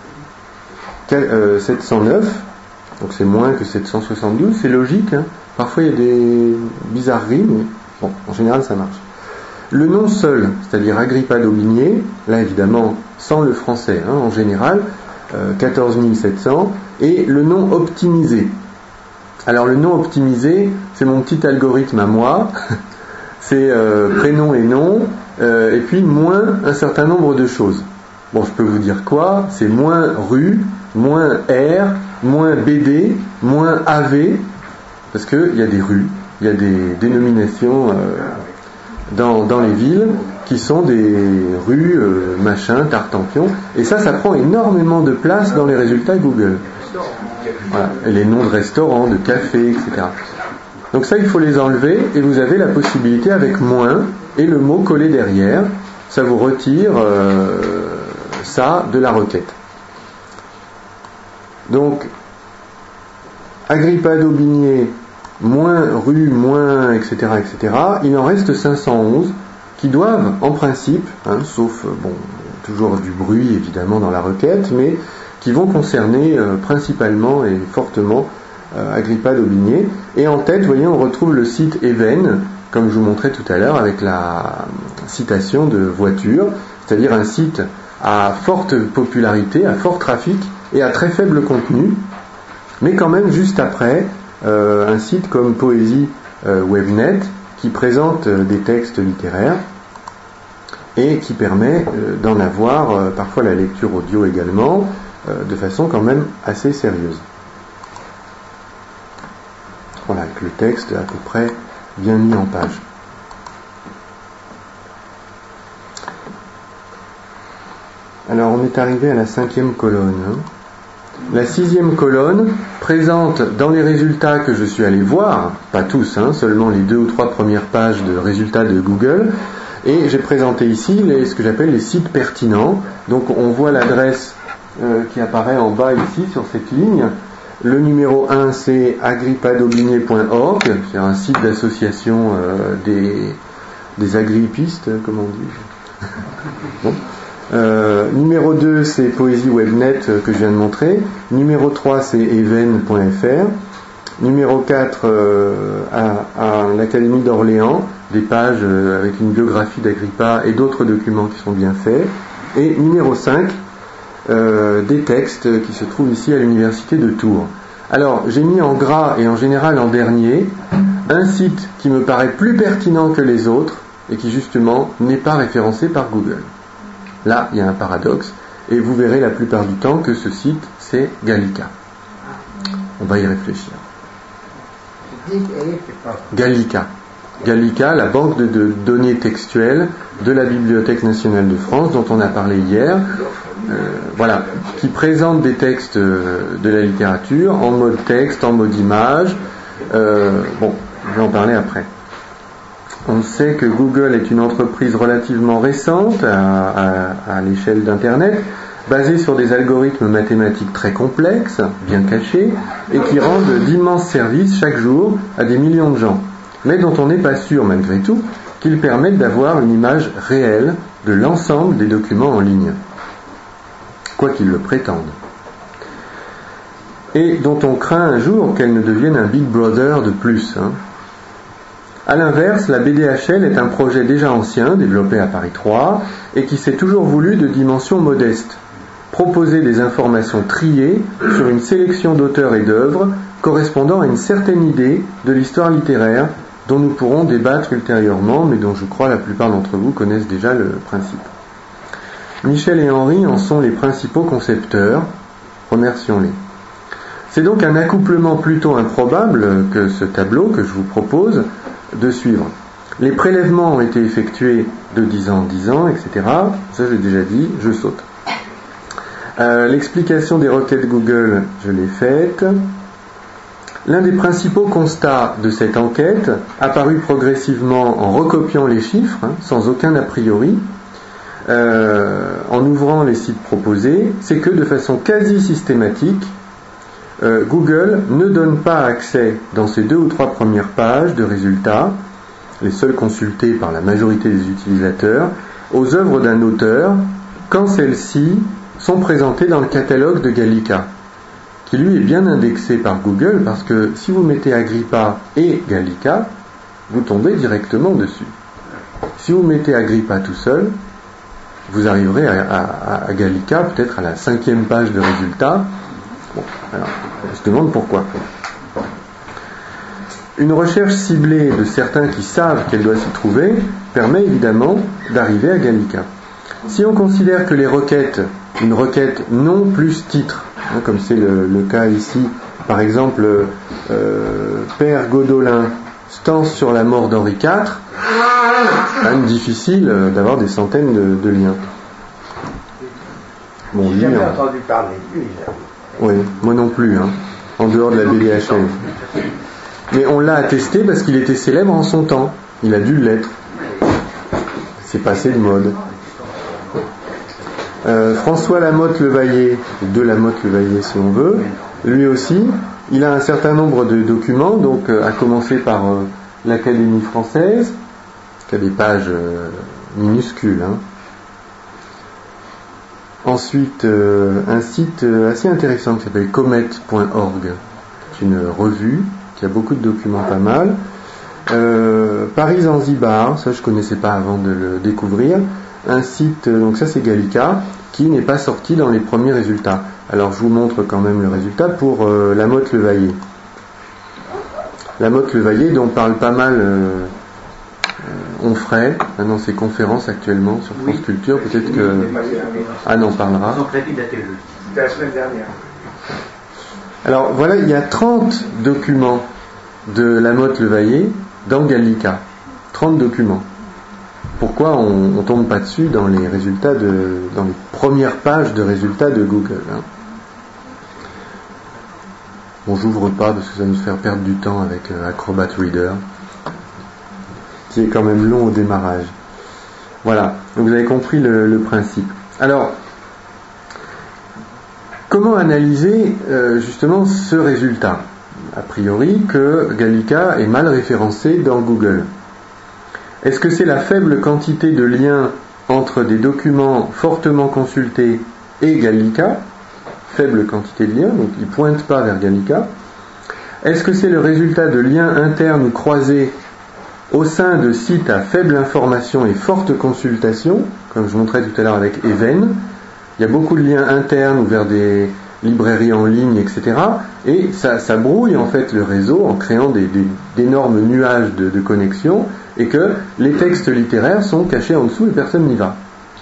sept cent neuf, donc c'est moins que sept cent soixante-douze, c'est logique, hein. Parfois il y a des bizarreries, mais bon, en général ça marche. Le nom seul, c'est-à-dire Agrippa d'Aubigné, là évidemment sans le français hein, en général, euh, quatorze mille sept cents, et le nom optimisé. Alors le nom optimisé, c'est mon petit algorithme à moi, c'est euh, prénom et nom, euh, et puis moins un certain nombre de choses. Bon, je peux vous dire quoi, c'est moins rue, moins R, moins B D, moins A V, parce qu'il y a des rues, il y a des dénominations euh, dans, dans les villes qui sont des rues, euh, machin, Tartampion, et ça, ça prend énormément de place dans les résultats Google. Voilà. Et les noms de restaurants, de cafés, et cetera. Donc ça, il faut les enlever, et vous avez la possibilité avec moins, et le mot collé derrière, ça vous retire euh, ça de la requête. Donc, Agrippa d'Aubigné, moins rue, moins, et cetera, et cetera. Il en reste cinq cent onze qui doivent, en principe, hein, sauf, bon, toujours du bruit évidemment dans la requête, mais qui vont concerner euh, principalement et fortement euh, Agrippa d'Aubigné. Et en tête, vous voyez, on retrouve le site Even, comme je vous montrais tout à l'heure, avec la citation de voiture, c'est-à-dire un site à forte popularité, à fort trafic et à très faible contenu, mais quand même juste après euh, un site comme Poésie euh, Webnet qui présente euh, des textes littéraires et qui permet euh, d'en avoir euh, parfois la lecture audio également euh, de façon quand même assez sérieuse. Voilà, avec le texte à peu près bien mis en page. Alors on est arrivé à la cinquième colonne. Hein. La sixième colonne présente dans les résultats que je suis allé voir, pas tous, hein, seulement les deux ou trois premières pages de résultats de Google, et j'ai présenté ici les, ce que j'appelle les sites pertinents. Donc on voit l'adresse euh, qui apparaît en bas ici sur cette ligne. Le numéro un c'est agrippa d'aubigné point org, c'est un site d'association euh, des, des agripistes, comment on dit bon. Euh, numéro deux c'est Poésie Webnet euh, que je viens de montrer. Numéro trois c'est even point f r. Numéro quatre euh, à, à l'Académie d'Orléans, des pages euh, avec une biographie d'Agrippa et d'autres documents qui sont bien faits. Et numéro cinq euh, des textes qui se trouvent ici à l'université de Tours. Alors, j'ai mis en gras et en général en dernier un site qui me paraît plus pertinent que les autres et qui justement n'est pas référencé par Google. Là, il y a un paradoxe et vous verrez la plupart du temps que ce site, c'est Gallica. On va y réfléchir. Gallica. Gallica, la banque de, de données textuelles de la Bibliothèque nationale de France, dont on a parlé hier, euh, voilà, qui présente des textes de la littérature en mode texte, en mode image. Euh, bon, je vais en parler après. On sait que Google est une entreprise relativement récente à, à, à l'échelle d'Internet, basée sur des algorithmes mathématiques très complexes, bien cachés, et qui rendent d'immenses services chaque jour à des millions de gens, mais dont on n'est pas sûr malgré tout qu'ils permettent d'avoir une image réelle de l'ensemble des documents en ligne, quoi qu'ils le prétendent, et dont on craint un jour qu'elles ne deviennent un Big Brother de plus. Hein. A l'inverse, la B D H L est un projet déjà ancien, développé à Paris trois, et qui s'est toujours voulu de dimension modeste, proposer des informations triées sur une sélection d'auteurs et d'œuvres correspondant à une certaine idée de l'histoire littéraire dont nous pourrons débattre ultérieurement, mais dont je crois la plupart d'entre vous connaissent déjà le principe. Michel et Henri en sont les principaux concepteurs, remercions-les. C'est donc un accouplement plutôt improbable que ce tableau que je vous propose de suivre. Les prélèvements ont été effectués de dix ans en dix ans, et cetera. Ça j'ai déjà dit, je saute. Euh, l'explication des requêtes Google, je l'ai faite. L'un des principaux constats de cette enquête, apparu progressivement en recopiant les chiffres, hein, sans aucun a priori, euh, en ouvrant les sites proposés, c'est que de façon quasi systématique, euh, Google ne donne pas accès dans ses deux ou trois premières pages de résultats, les seules consultées par la majorité des utilisateurs, aux œuvres d'un auteur quand celles-ci sont présentées dans le catalogue de Gallica, qui lui est bien indexé par Google, parce que si vous mettez Agrippa et Gallica, vous tombez directement dessus. Si vous mettez Agrippa tout seul, vous arriverez à, à, à Gallica peut-être à la cinquième page de résultats. Bon, alors, on se demande pourquoi. Une recherche ciblée de certains qui savent qu'elle doit s'y trouver permet évidemment d'arriver à Gallica. Si on considère que les requêtes, une requête non plus titre, hein, comme c'est le, le cas ici, par exemple, euh, Père Godolin, stance sur la mort d'Henri quatre, c'est quand même difficile d'avoir des centaines de, de liens. Bon, J'ai jamais hein. entendu parler de lui. Oui, moi non plus, hein, en dehors de la B D H L. Mais on l'a attesté parce qu'il était célèbre en son temps. Il a dû l'être. C'est passé de mode. Euh, François Lamotte-Levaillé, de Lamotte-Levaillé si on veut, lui aussi, il a un certain nombre de documents, donc euh, à commencer par euh, l'Académie française, qui a des pages euh, minuscules. Hein. Ensuite, euh, un site euh, assez intéressant qui s'appelle comet point org. C'est une revue qui a beaucoup de documents pas mal. Euh, Paris-Zanzibar, ça je connaissais pas avant de le découvrir. Un site, donc ça c'est Gallica, qui n'est pas sorti dans les premiers résultats. Alors je vous montre quand même le résultat pour euh, Lamotte-Levaillé. Lamotte-Levaillé dont parle pas mal euh, euh, Onfray, dans ses conférences actuellement sur France oui. Culture, peut-être que Anne en parlera. C'était la semaine dernière. Alors voilà, il y a trente documents de Lamotte-Levaillé dans Gallica. trente documents. Pourquoi on ne tombe pas dessus dans les résultats de, dans les premières pages de résultats de Google, hein. Bon, j'ouvre pas parce que ça va nous faire perdre du temps avec euh, Acrobat Reader, qui est quand même long au démarrage. Voilà, donc vous avez compris le, le principe. Alors, comment analyser euh, justement ce résultat ? A priori que Gallica est mal référencé dans Google. Est-ce que c'est la faible quantité de liens entre des documents fortement consultés et Gallica ? Faible quantité de liens, donc ils ne pointent pas vers Gallica. Est-ce que c'est le résultat de liens internes ou croisés au sein de sites à faible information et forte consultation, comme je montrais tout à l'heure avec Even ? il y a beaucoup de liens internes vers des librairies en ligne, et cetera. Et ça, ça brouille en fait le réseau en créant des, des, d'énormes nuages de, de connexions, et que les textes littéraires sont cachés en dessous et personne n'y va.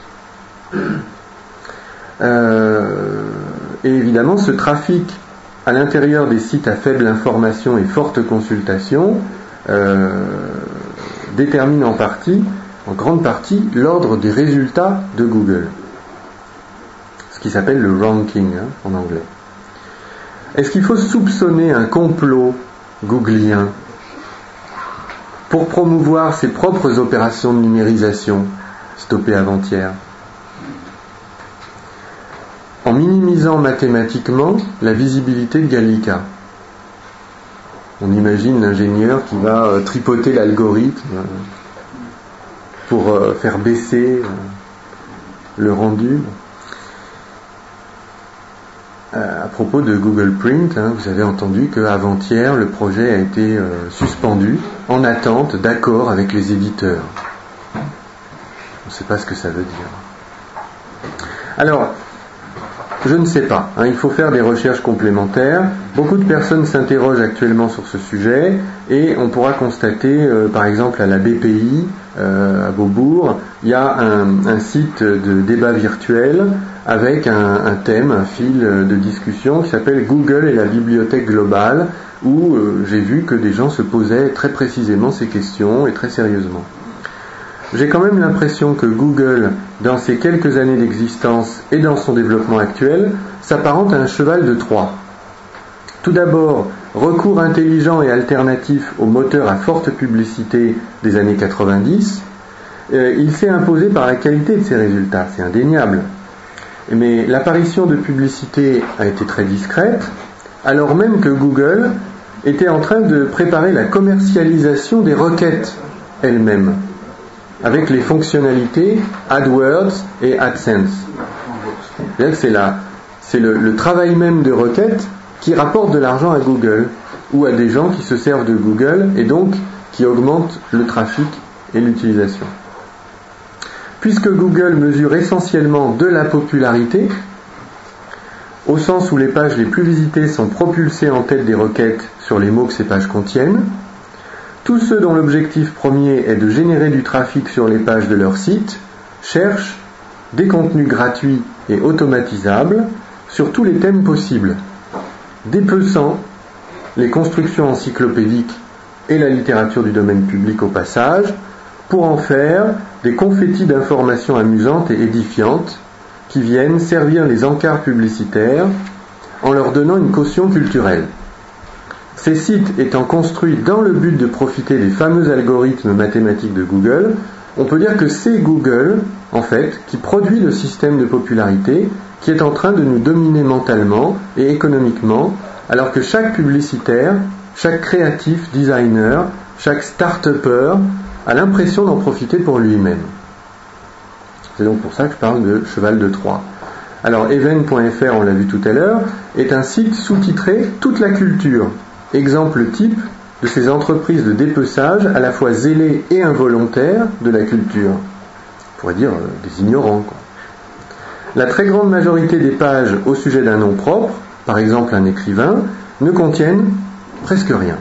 Euh, et évidemment, ce trafic à l'intérieur des sites à faible information et forte consultation euh, détermine en partie, en grande partie, l'ordre des résultats de Google. Ce qui s'appelle le ranking hein, en anglais. Est-ce qu'il faut soupçonner un complot googlien pour promouvoir ses propres opérations de numérisation stoppées avant-hier, en minimisant mathématiquement la visibilité de Gallica? On imagine l'ingénieur qui va euh, tripoter l'algorithme euh, pour euh, faire baisser euh, le rendu. Euh, à propos de Google Print, hein, vous avez entendu qu'avant-hier, le projet a été euh, suspendu en attente d'accord avec les éditeurs. On ne sait pas ce que ça veut dire. Alors, je ne sais pas, hein, il faut faire des recherches complémentaires. Beaucoup de personnes s'interrogent actuellement sur ce sujet et on pourra constater, euh, par exemple à la B P I, euh, à Beaubourg, il y a un, un site de débat virtuel avec un, un thème, un fil de discussion qui s'appelle Google et la bibliothèque globale, où euh, j'ai vu que des gens se posaient très précisément ces questions et très sérieusement. J'ai quand même l'impression que Google, dans ses quelques années d'existence et dans son développement actuel, s'apparente à un cheval de Troie. Tout d'abord, recours intelligent et alternatif aux moteurs à forte publicité des années quatre-vingt-dix, euh, il s'est imposé par la qualité de ses résultats, c'est indéniable. Mais l'apparition de publicité a été très discrète, alors même que Google était en train de préparer la commercialisation des requêtes elles-mêmes, avec les fonctionnalités AdWords et AdSense. C'est-à-dire que c'est, la, c'est le, le travail même de requête qui rapporte de l'argent à Google, ou à des gens qui se servent de Google, et donc qui augmentent le trafic et l'utilisation. Puisque Google mesure essentiellement de la popularité, au sens où les pages les plus visitées sont propulsées en tête des requêtes sur les mots que ces pages contiennent, tous ceux dont l'objectif premier est de générer du trafic sur les pages de leur site cherchent des contenus gratuits et automatisables sur tous les thèmes possibles, dépeçant les constructions encyclopédiques et la littérature du domaine public au passage, pour en faire des confettis d'informations amusantes et édifiantes qui viennent servir les encarts publicitaires en leur donnant une caution culturelle. Ces sites étant construits dans le but de profiter des fameux algorithmes mathématiques de Google, on peut dire que c'est Google, en fait, qui produit le système de popularité qui est en train de nous dominer mentalement et économiquement, alors que chaque publicitaire, chaque créatif, designer, chaque start-upper a l'impression d'en profiter pour lui-même. C'est donc pour ça que je parle de cheval de Troie. Alors, even point f r, on l'a vu tout à l'heure, est un site sous-titré « Toute la culture », exemple type de ces entreprises de dépeçage à la fois zélées et involontaires de la culture. On pourrait dire euh, des ignorants, quoi. La très grande majorité des pages au sujet d'un nom propre, par exemple un écrivain, ne contiennent presque rien.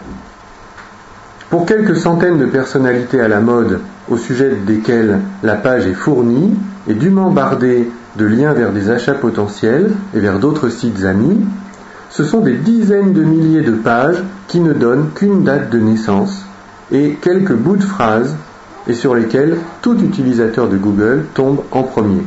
Pour quelques centaines de personnalités à la mode au sujet desquelles la page est fournie et dûment bardée de liens vers des achats potentiels et vers d'autres sites amis, ce sont des dizaines de milliers de pages qui ne donnent qu'une date de naissance et quelques bouts de phrases et sur lesquels tout utilisateur de Google tombe en premier.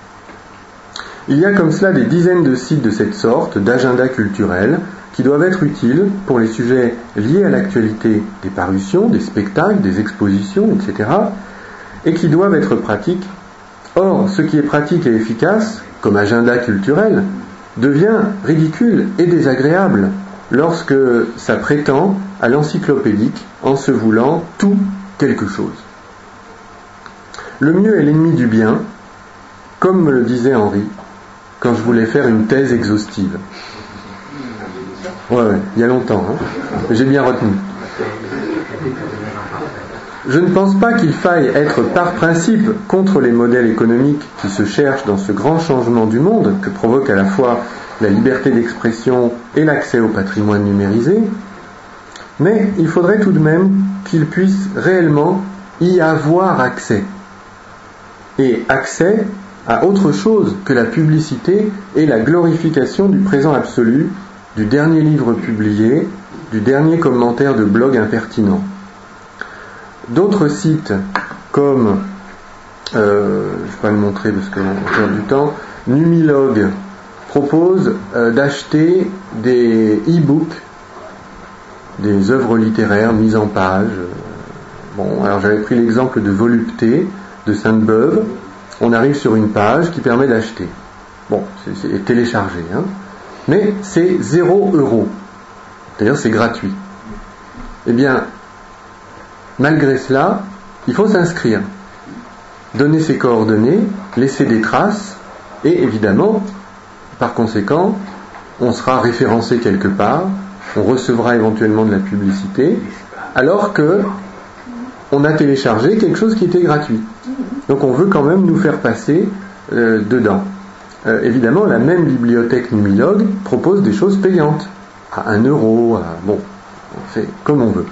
Il y a comme cela des dizaines de sites de cette sorte, d'agenda culturels, qui doivent être utiles pour les sujets liés à l'actualité des parutions, des spectacles, des expositions, et cetera, et qui doivent être pratiques. Or, ce qui est pratique et efficace, comme agenda culturel, devient ridicule et désagréable lorsque ça prétend à l'encyclopédique en se voulant tout quelque chose. Le mieux est l'ennemi du bien, comme me le disait Henri, quand je voulais faire une thèse exhaustive. Ouais, ouais, il y a longtemps, hein. J'ai bien retenu. je ne pense pas qu'il faille être par principe contre les modèles économiques qui se cherchent dans ce grand changement du monde que provoque à la fois la liberté d'expression et l'accès au patrimoine numérisé, mais il faudrait tout de même qu'ils puissent réellement y avoir accès. Et accès à autre chose que la publicité et la glorification du présent absolu, du dernier livre publié, du dernier commentaire de blog impertinent. D'autres sites comme, euh, je ne vais pas le montrer parce qu'on perd du temps, Numilog propose euh, d'acheter des e-books, des œuvres littéraires mises en page. Bon, alors j'avais pris l'exemple de Volupté de Sainte-Beuve. On arrive sur une page qui permet d'acheter. Bon, c'est, c'est téléchargé, hein. Mais c'est zéro euro. D'ailleurs, c'est gratuit. Eh bien, malgré cela, il faut s'inscrire, donner ses coordonnées, laisser des traces, et évidemment, par conséquent, on sera référencé quelque part, on recevra éventuellement de la publicité, alors que on a téléchargé quelque chose qui était gratuit. Donc on veut quand même nous faire passer euh, dedans. Euh, évidemment, la même bibliothèque Numilog propose des choses payantes, à un euro, à... bon, on fait comme on veut.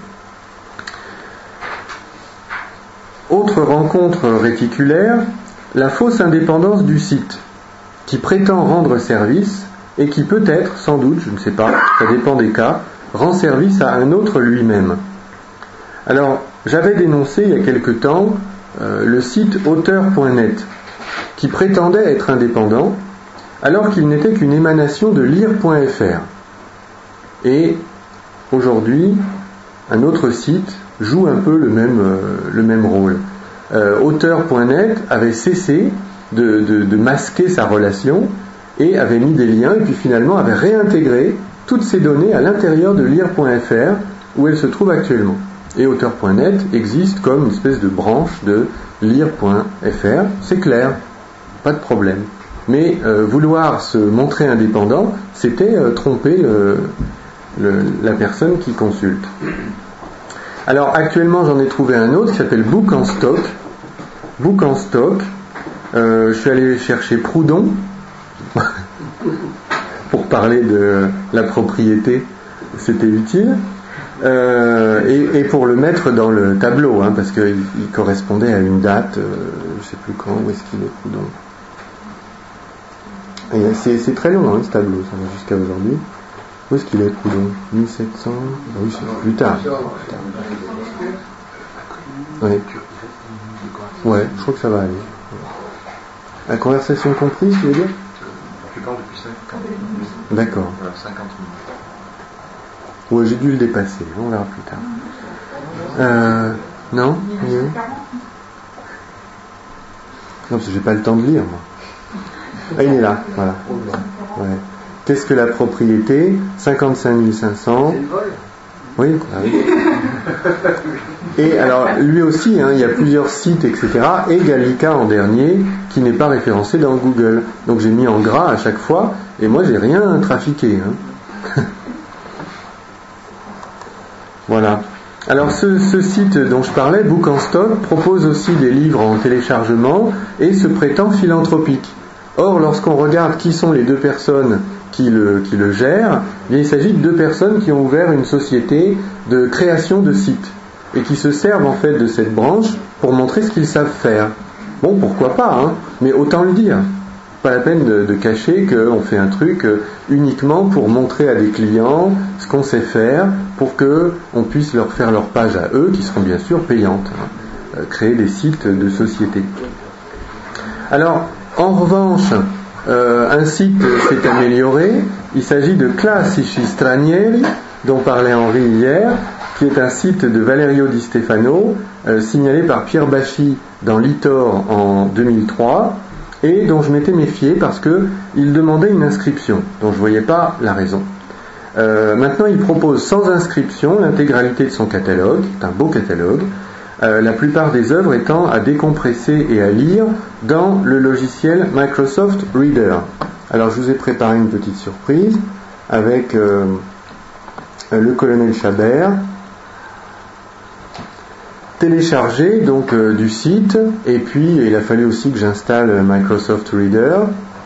Autre rencontre réticulaire, la fausse indépendance du site, qui prétend rendre service et qui peut-être, sans doute, je ne sais pas, ça dépend des cas, rend service à un autre lui-même. Alors, j'avais dénoncé il y a quelque temps euh, le site auteur point net, qui prétendait être indépendant, alors qu'il n'était qu'une émanation de lire point f r. Et aujourd'hui, un autre site joue un peu le même, euh, le même rôle. Euh, auteur point net avait cessé de, de, de masquer sa relation et avait mis des liens et puis finalement avait réintégré toutes ces données à l'intérieur de lire point f r où elles se trouvent actuellement. Et auteur point net existe comme une espèce de branche de lire point f r, c'est clair, pas de problème. Mais euh, vouloir se montrer indépendant, c'était euh, tromper le, le, la personne qui consulte. Alors actuellement j'en ai trouvé un autre qui s'appelle Book en Stock. Book en Stock, euh, je suis allé chercher Proudhon pour parler de la propriété, c'était utile. Euh, et, et pour le mettre dans le tableau, hein, parce qu'il correspondait à une date, euh, je ne sais plus quand, où est-ce qu'il est Proudhon. Et c'est, c'est très long, hein, ce tableau, ça va jusqu'à aujourd'hui. Où est-ce qu'il est Proudhon? mille sept cents, ah oui, c'est plus tard. Ouais. Ouais, je crois que ça va aller. La conversation comprise, tu veux dire? Je parle depuis cinquante minutes. D'accord. Voilà, cinquante minutes. Ouais, j'ai dû le dépasser, on verra plus tard. Euh, non mieux. Non, parce que j'ai pas le temps de lire, moi. Ah, il est là, voilà. Ouais. Qu'est-ce que la propriété? cinquante-cinq mille cinq cents. Oui, ah oui. Et alors, lui aussi, hein, il y a plusieurs sites, et cetera. Et Gallica en dernier, qui n'est pas référencé dans Google. Donc j'ai mis en gras à chaque fois, et moi j'ai rien trafiqué. Hein. Voilà. Alors ce, ce site dont je parlais, Book en Stock, propose aussi des livres en téléchargement et se prétend philanthropique. Or, lorsqu'on regarde qui sont les deux personnes qui le, qui le gèrent, eh bien, il s'agit de deux personnes qui ont ouvert une société de création de sites et qui se servent en fait de cette branche pour montrer ce qu'ils savent faire. Bon, pourquoi pas, hein, mais autant le dire. Pas la peine de, de cacher qu'on fait un truc uniquement pour montrer à des clients ce qu'on sait faire, pour qu'on puisse leur faire leur page à eux, qui seront bien sûr payantes. Hein. Créer des sites de société. Alors, en revanche, euh, un site s'est amélioré. Il s'agit de Classici Stranieri, dont parlait Henri hier, qui est un site de Valerio Di Stefano, euh, signalé par Pierre Bachy dans l'Itor en deux mille trois, et dont je m'étais méfié parce qu'il demandait une inscription, dont je ne voyais pas la raison. Euh, maintenant, il propose sans inscription l'intégralité de son catalogue, c'est un beau catalogue, euh, la plupart des œuvres étant à décompresser et à lire dans le logiciel Microsoft Reader. Alors, je vous ai préparé une petite surprise avec euh, le colonel Chabert. télécharger donc euh, du site, et puis il a fallu aussi que j'installe Microsoft Reader,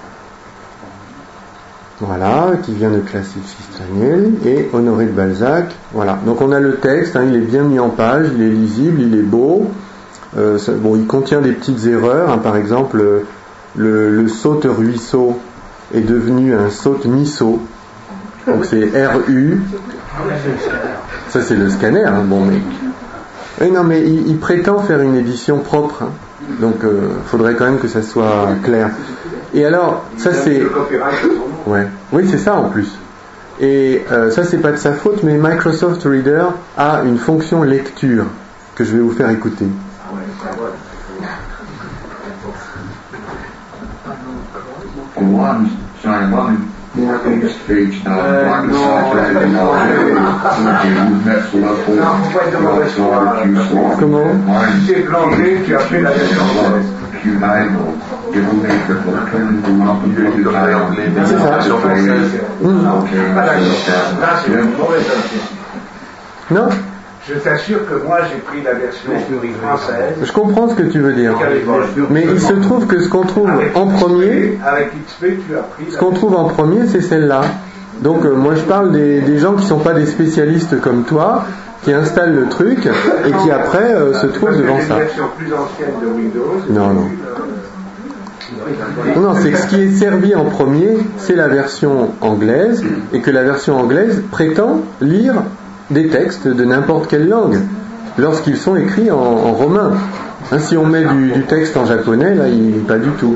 voilà, qui vient de Classic Daniel, et Honoré de Balzac, voilà. Donc on a le texte, hein, il est bien mis en page, il est lisible, il est beau, euh, ça, bon, il contient des petites erreurs, hein, par exemple, le, le saute ruisseau est devenu un saute misso, donc c'est R U, ça c'est le scanner, hein, bon mais... Et non mais il, il prétend faire une édition propre, hein. Donc il euh, faudrait quand même que ça soit clair. Et alors ça c'est, ouais, oui c'est ça en plus. Et euh, ça c'est pas de sa faute, mais Microsoft Reader a une fonction lecture que je vais vous faire écouter. Northeast page now. Euh, non, Comment? Tu t'es planté, tu as fait la version anglaise. C'est ça. Mmh. Pas d'accord. Là, c'est une mauvaise version. Non? Je t'assure que moi j'ai pris la version française. Je comprends ce que tu veux dire. Mais il se trouve que ce qu'on trouve avec en premier, avec X P, tu as pris ce qu'on trouve en premier, c'est celle-là. Donc euh, moi je parle des, des gens qui ne sont pas des spécialistes comme toi, qui installent le truc et qui après euh, se trouvent devant ça. Une version plus ancienne de Windows. Non, non. Non, non, c'est que ce qui est servi en premier, c'est la version anglaise, et que la version anglaise prétend lire des textes de n'importe quelle langue lorsqu'ils sont écrits en, en romain. Hein, si on met du, du texte en japonais, là, il pas du tout.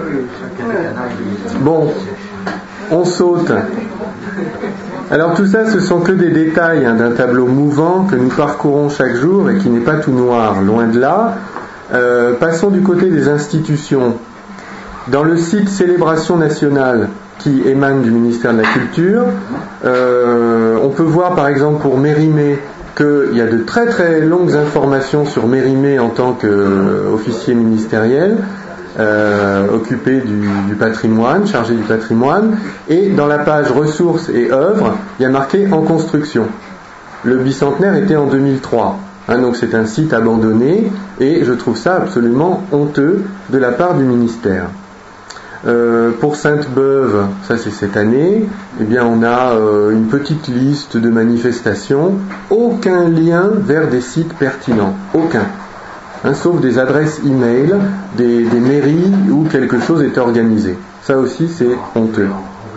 Bon, on saute. Alors tout ça, ce sont que des détails hein, d'un tableau mouvant que nous parcourons chaque jour et qui n'est pas tout noir, loin de là. Euh, passons du côté des institutions. Dans le site Célébration nationale, qui émane du ministère de la Culture, euh, on peut voir par exemple pour Mérimée qu'il y a de très très longues informations sur Mérimée en tant qu'officier ministériel, euh, occupé du, du patrimoine, chargé du patrimoine, et dans la page ressources et œuvres, il y a marqué en construction. Le bicentenaire était en deux mille trois, hein, donc c'est un site abandonné, et je trouve ça absolument honteux de la part du ministère. Euh, pour Sainte-Beuve, ça c'est cette année, eh bien on a euh, une petite liste de manifestations, aucun lien vers des sites pertinents, aucun, hein, sauf des adresses e-mail des, des mairies où quelque chose est organisé. Ça aussi c'est honteux.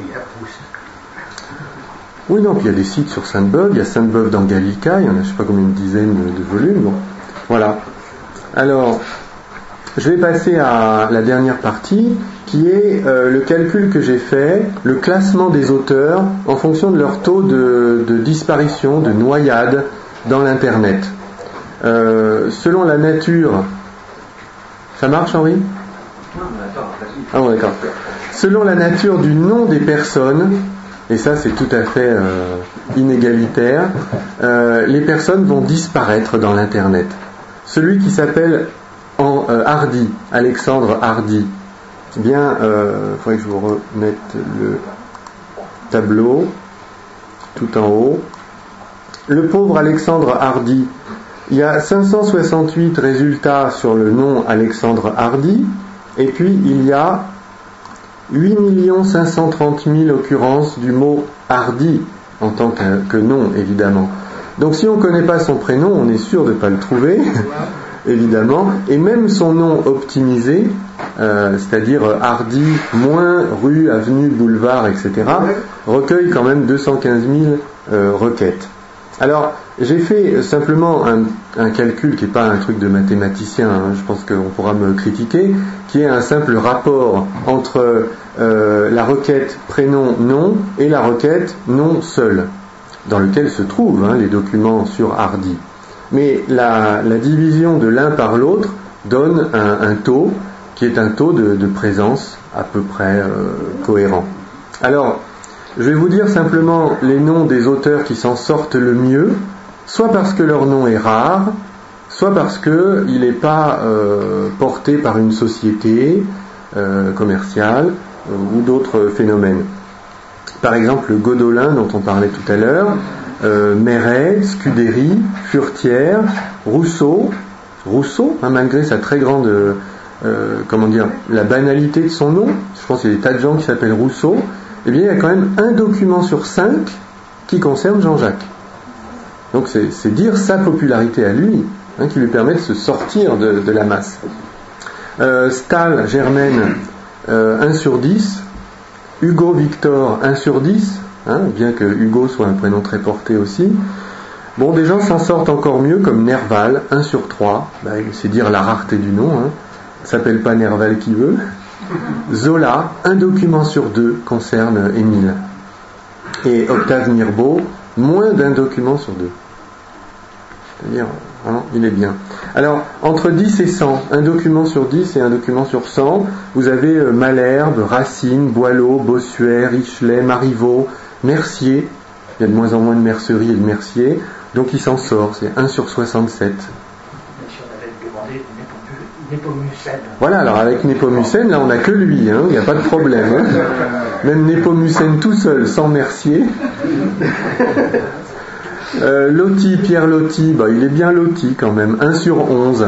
Oui, non, puis il y a des sites sur Sainte-Beuve, il y a Sainte-Beuve dans Gallica, il y en a je sais pas combien de dizaines de, de volumes. Bon. Voilà. Alors, je vais passer à la dernière partie, qui est euh, le calcul que j'ai fait, le classement des auteurs en fonction de leur taux de, de disparition, de noyade dans l'Internet. Euh, selon la nature... Ça marche, Henri ? Ah bon, d'accord. Selon la nature du nom des personnes, et ça c'est tout à fait euh, inégalitaire, euh, les personnes vont disparaître dans l'Internet. Celui qui s'appelle en, euh, Hardy, Alexandre Hardy, eh bien, il euh, faudrait que je vous remette le tableau tout en haut. Le pauvre Alexandre Hardy, il y a cinq cent soixante-huit résultats sur le nom Alexandre Hardy, et puis il y a huit millions cinq cent trente mille occurrences du mot Hardy en tant que, que nom, évidemment. Donc si on ne connaît pas son prénom, on est sûr de ne pas le trouver, évidemment, et même son nom optimisé, euh, c'est-à-dire Hardy, moins rue, avenue, boulevard, et cetera, recueille quand même deux cent quinze mille euh, requêtes. Alors, j'ai fait simplement un, un calcul qui n'est pas un truc de mathématicien, hein, je pense qu'on pourra me critiquer, qui est un simple rapport entre euh, la requête prénom-nom et la requête nom seul, dans lequel se trouvent hein, les documents sur Hardy. Mais la, la division de l'un par l'autre donne un, un taux qui est un taux de, de présence à peu près euh, cohérent. Alors, je vais vous dire simplement les noms des auteurs qui s'en sortent le mieux, soit parce que leur nom est rare, soit parce qu'il n'est pas euh, porté par une société euh, commerciale euh, ou d'autres phénomènes. Par exemple, Godolin, dont on parlait tout à l'heure, euh, Méret, Scudéry, Furetière, Rousseau, Rousseau, hein, malgré sa très grande, euh, comment dire, la banalité de son nom, je pense qu'il y a des tas de gens qui s'appellent Rousseau, eh bien il y a quand même un document sur cinq qui concerne Jean-Jacques. Donc c'est, c'est dire sa popularité à lui, hein, qui lui permet de se sortir de, de la masse. Euh, Stahl, Germaine, euh, un sur dix, Hugo Victor, un sur dix, hein, bien que Hugo soit un prénom très porté aussi. Bon, des gens s'en sortent encore mieux, comme Nerval, un sur trois, bah, c'est dire la rareté du nom, hein. Ça s'appelle pas Nerval qui veut. Zola, un document sur deux concerne Émile. Et Octave Mirbeau, moins d'un document sur deux. C'est-à-dire, hein, il est bien. Alors, entre dix et cent, un document sur dix et un document sur cent, vous avez euh, Malherbe, Racine, Boileau, Bossuet, Richelet, Marivaux, Mercier. Il y a de moins en moins de merceries et de Mercier. Donc il s'en sort, c'est un sur soixante-sept. Si on avait demandé Népomucène. Voilà, alors avec Népomucène, là on n'a que lui, hein, il n'y a pas de problème. Hein. Même Népomucène tout seul, sans Mercier. Euh, Loti, Pierre Loti, bah, il est bien loti quand même, un sur onze.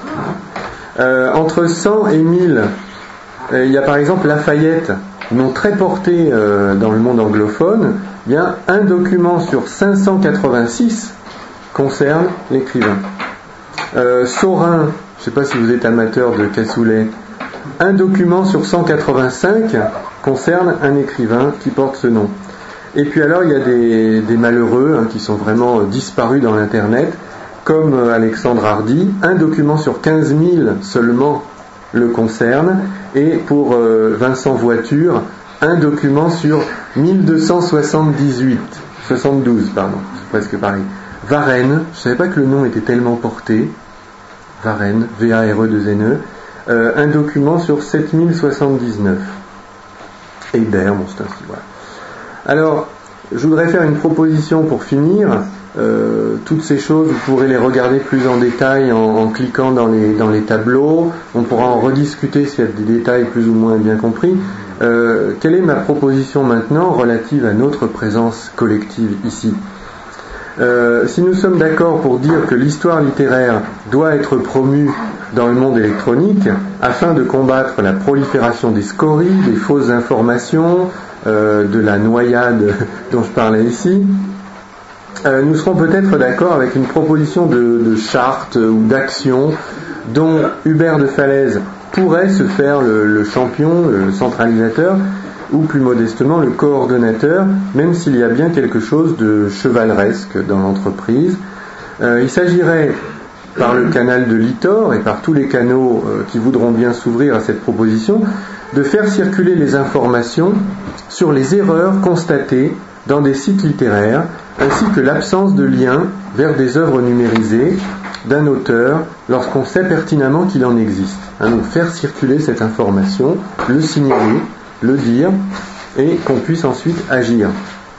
Euh, entre cent et mille, euh, il y a par exemple Lafayette, nom très porté euh, dans le monde anglophone. Bien, un document sur cinq cent quatre-vingt-six concerne l'écrivain. Euh, Saurin, je ne sais pas si vous êtes amateur de cassoulet, un document sur cent quatre-vingt-cinq concerne un écrivain qui porte ce nom. Et puis alors il y a des, des malheureux, hein, qui sont vraiment euh, disparus dans l'internet, comme euh, Alexandre Hardy, un document sur quinze mille seulement le concerne, et pour euh, Vincent Voiture, un document sur mille deux cent soixante-dix-huit, soixante-douze, pardon, c'est presque pareil. Varenne, je ne savais pas que le nom était tellement porté, Varenne, V A R E deux N E, euh, un document sur sept mille soixante-dix-neuf. Hébert, bon c'est ainsi, voilà. Alors, je voudrais faire une proposition pour finir. Euh, toutes ces choses, vous pourrez les regarder plus en détail en, en cliquant dans les, dans les tableaux. On pourra en rediscuter s'il y a des détails plus ou moins bien compris. Euh, quelle est ma proposition maintenant relative à notre présence collective ici ? Euh, si nous sommes d'accord pour dire que l'histoire littéraire doit être promue dans le monde électronique afin de combattre la prolifération des scories, des fausses informations, euh, de la noyade dont je parlais ici, euh, nous serons peut-être d'accord avec une proposition de, de charte ou d'action dont Hubert de Falaise pourrait se faire le, le champion, le centralisateur, ou plus modestement le coordonnateur, même s'il y a bien quelque chose de chevaleresque dans l'entreprise. Euh, il s'agirait, par le canal de Litor et par tous les canaux euh, qui voudront bien s'ouvrir à cette proposition, de faire circuler les informations sur les erreurs constatées dans des sites littéraires, ainsi que l'absence de lien vers des œuvres numérisées d'un auteur lorsqu'on sait pertinemment qu'il en existe. Hein, donc faire circuler cette information, le signaler, le dire, et qu'on puisse ensuite agir.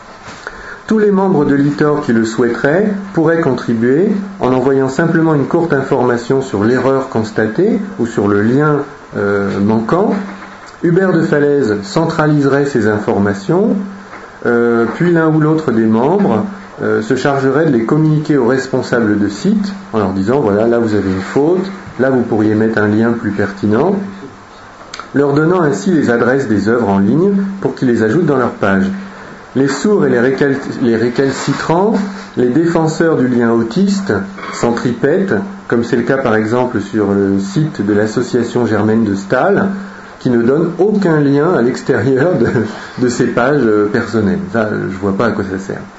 Tous les membres de Litor qui le souhaiteraient pourraient contribuer en envoyant simplement une courte information sur l'erreur constatée ou sur le lien euh, manquant. Hubert de Falaise centraliserait ces informations, euh, puis l'un ou l'autre des membres euh, se chargerait de les communiquer aux responsables de site en leur disant voilà, là vous avez une faute, là vous pourriez mettre un lien plus pertinent, leur donnant ainsi les adresses des œuvres en ligne pour qu'ils les ajoutent dans leur page. Les sourds et les, récal- les récalcitrants, les défenseurs du lien autiste, centripètent, comme c'est le cas par exemple sur le site de l'association Germaine de Stahl, qui ne donne aucun lien à l'extérieur de, de ces pages personnelles. Ça, je ne vois pas à quoi ça sert.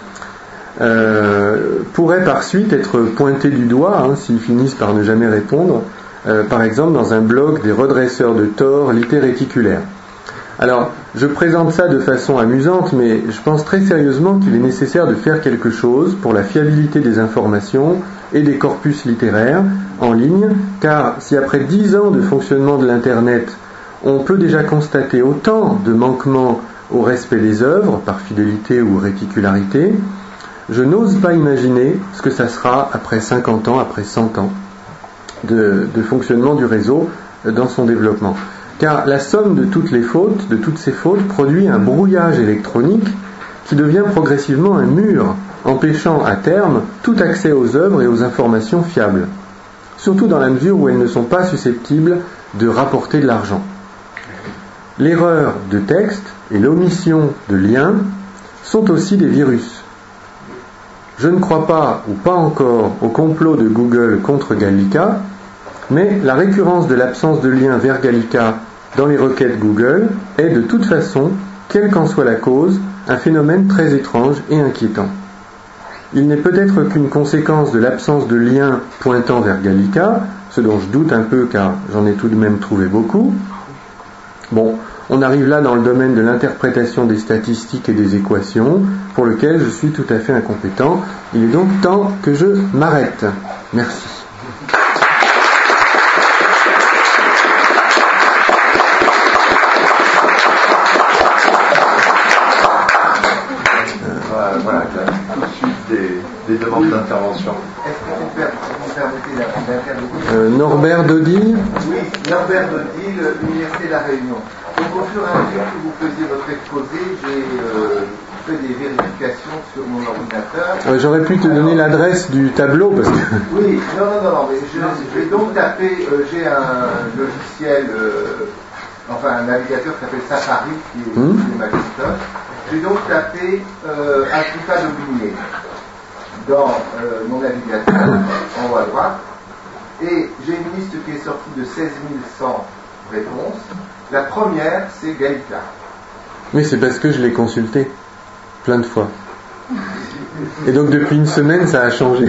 Euh, pourrait par suite être pointé du doigt, hein, s'ils finissent par ne jamais répondre, euh, par exemple dans un blog des redresseurs de tort littéréticulaires. Alors, je présente ça de façon amusante, mais je pense très sérieusement qu'il est nécessaire de faire quelque chose pour la fiabilité des informations et des corpus littéraires en ligne, car si après dix ans de fonctionnement de l'Internet, on peut déjà constater autant de manquements au respect des œuvres, par fidélité ou réticularité, je n'ose pas imaginer ce que ça sera après cinquante ans, après cent ans de, de fonctionnement du réseau dans son développement. Car la somme de toutes les fautes, de toutes ces fautes, produit un brouillage électronique qui devient progressivement un mur, empêchant à terme tout accès aux œuvres et aux informations fiables. surtout dans la mesure où elles ne sont pas susceptibles de rapporter de l'argent. L'erreur de texte et l'omission de liens sont aussi des virus. Je ne crois pas, ou pas encore, au complot de Google contre Gallica, mais la récurrence de l'absence de lien vers Gallica dans les requêtes Google est de toute façon, quelle qu'en soit la cause, un phénomène très étrange et inquiétant. Il n'est peut-être qu'une conséquence de l'absence de lien pointant vers Gallica, ce dont je doute un peu car j'en ai tout de même trouvé beaucoup. Bon, on arrive là dans le domaine de l'interprétation des statistiques et des équations, pour lequel je suis tout à fait incompétent. Il est donc temps que je m'arrête. Merci. Voilà, tout de suite des, des demandes d'intervention. Est-ce que vous me permettez d'intervenir euh, Norbert Dodil. Oui, Norbert Dodil, l'Université de la Réunion. Donc au fur et à mesure que vous faisiez votre exposé, j'ai euh, fait des vérifications sur mon ordinateur. Euh, j'aurais pu te donner l'adresse du tableau parce que... Oui, non, non, non, non mais je, je vais donc taper, euh, j'ai un logiciel, euh, enfin un navigateur qui s'appelle Safari, qui est, mmh. qui est Macintosh. J'ai donc tapé euh, Africa d'Aubigné dans euh, mon navigateur en haut à droite et j'ai une liste qui est sortie de seize mille cent réponses. La première, c'est Gallica. Oui, c'est parce que je l'ai consulté plein de fois. Et donc depuis une semaine, ça a changé.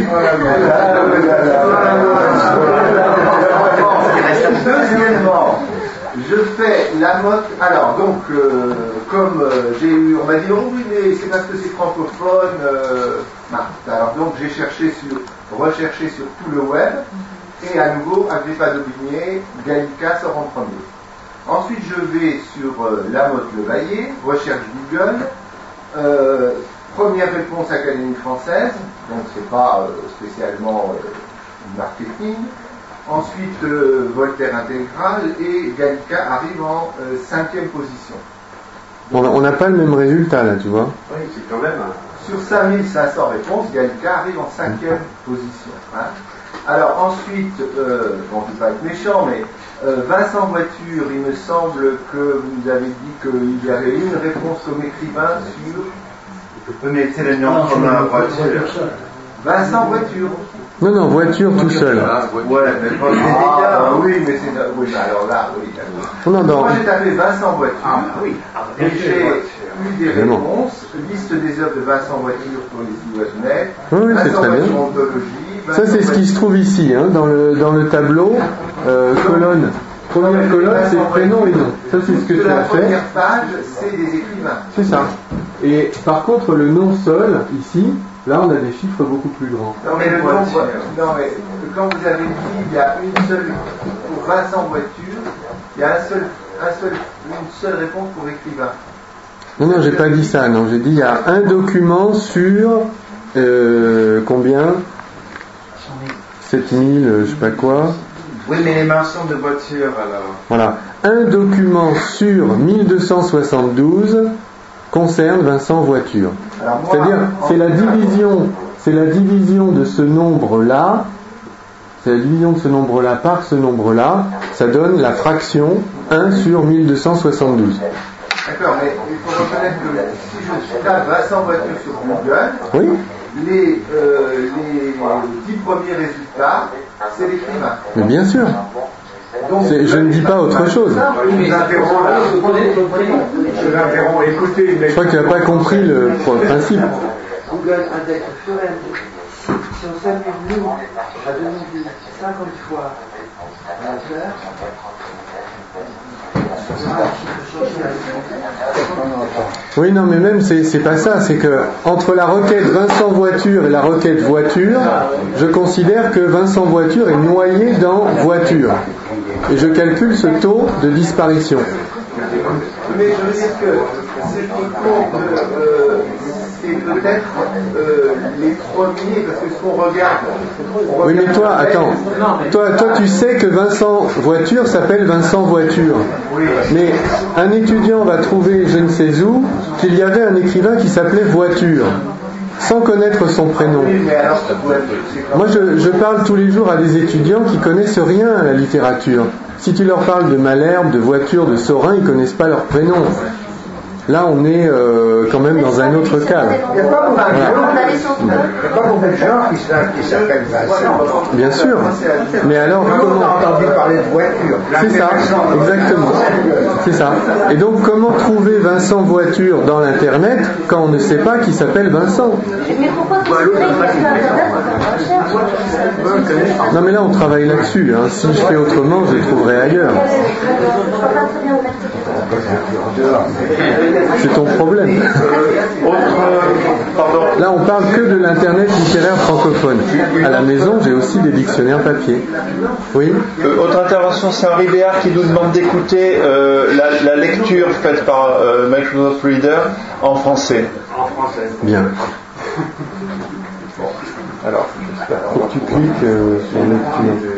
Deuxièmement, je fais la mode. Alors, donc, euh, comme euh, j'ai eu, on m'a dit, oh oui, mais c'est parce que c'est francophone. Euh, non. Alors, donc, j'ai cherché sur, recherché sur tout le web, et à nouveau, Agrippa d'Aubigné, Gallica sort en premier. Ensuite, je vais sur euh, Lamotte Levaillé, recherche Google, euh, première réponse Académie française, donc c'est pas euh, spécialement euh, marketing. Ensuite, euh, Voltaire intégral et Gallica arrive en euh, cinquième position. On n'a pas le même résultat là, tu vois. Oui, c'est quand même. Hein. Sur cinq mille cinq cents réponses, Gallica arrive en cinquième position. Hein. Alors ensuite, euh, bon, je ne vais pas être méchant, mais euh, Vincent Voiture, il me semble que vous avez dit qu'il y avait une réponse comme écrivain sur. Mais c'est le nom commun voiture. Vincent Voiture. Non, non, voiture tout seul. Ah, ouais, mais pas ah, oui, mais c'est. Oui, mais alors là, oui. Non, non. Moi, j'ai tapé Vincent Voiture. Ah, oui. Et j'ai eu des réponses. Liste des œuvres de Vincent Voiture pour les Webnet. Oui, oui, c'est très bien. Ça, c'est ce qui se trouve ici, hein, dans, le, dans le tableau. Euh, colonne. Première colonne, c'est prénom et nom. Ça, c'est ce que tu as fait. La première page, c'est des écrivains. C'est ça. Et par contre, le nom seul, ici, là, on a des chiffres beaucoup plus grands. Non, mais, le nom, non, mais quand vous avez dit il y a une seule, pour Vincent Voiture, il y a un seul, un seul, une seule réponse pour écrivain. Non, non, j'ai pas dit ça. Non, j'ai dit il y a un document sur euh, combien sept mille, je sais pas quoi. Oui, mais les marchands de voitures, alors. Voilà. Un document sur mille deux cent soixante-douze concerne Vincent Voiture. Moi, c'est-à-dire, c'est la division, c'est la division de ce nombre-là, c'est la division de ce nombre-là par ce nombre-là, ça donne la fraction un sur mille deux cent soixante-douze. D'accord, mais il faut reconnaître que si je tape Vincent Voiture sur Google, oui. les, euh, les dix premiers résultats, c'est l'écrivain. Mais bien sûr. Donc, je ne dis pas autre chose. Je l'interromps. Écoutez, je crois que tu n'as pas compris le principe. Google indexe au fur et à mesure. Si on s'amuse, nous, à demander cinquante fois à l'heure, oui, non, mais même c'est, c'est pas ça, c'est que entre la requête Vincent Voiture et la requête voiture, je considère que Vincent Voiture est noyé dans voiture. Et je calcule ce taux de disparition. Mais je veux dire que ce qui compte, euh, c'est peut-être euh, les premiers, parce que ce qu'on regarde. On oui, mais toi, attends. Toi, toi, tu sais que Vincent Voiture s'appelle Vincent Voiture. Mais un étudiant va trouver, je ne sais où, qu'il y avait un écrivain qui s'appelait Voiture. sans connaître son prénom. Oui, mais alors ça doit être. c'est quand Moi, je, je parle tous les jours à des étudiants qui connaissent rien à la littérature. Si tu leur parles de Malherbe, de voiture, de Saurin, ils connaissent pas leur prénom. Là, on est euh, quand même dans un autre cadre. Il n'y a pas beaucoup de Voilà. gens, il y a pas beaucoup de gens qui s'a- qui s'appellent Vincent. Bien sûr. Mais alors, On a comment... entendu parler de voiture. C'est ça, exactement. C'est ça. Et donc, comment trouver Vincent Voiture dans l'Internet quand on ne sait pas qu'il s'appelle Vincent? Mais pourquoi tu sais pas sur Internet pour faire une recherche? Non, mais là, on travaille là-dessus. Hein. Si je fais autrement, je les trouverai ailleurs. C'est ton problème. Autre, euh, pardon. Là, on parle que de l'Internet littéraire francophone. À la maison, j'ai aussi des dictionnaires papier. Oui. Euh, autre intervention, c'est Henri Béard qui nous demande d'écouter euh, la, la lecture faite par euh, Microsoft Reader en français. En français. Bien. Alors, Faut que tu cliques euh, sur lecture.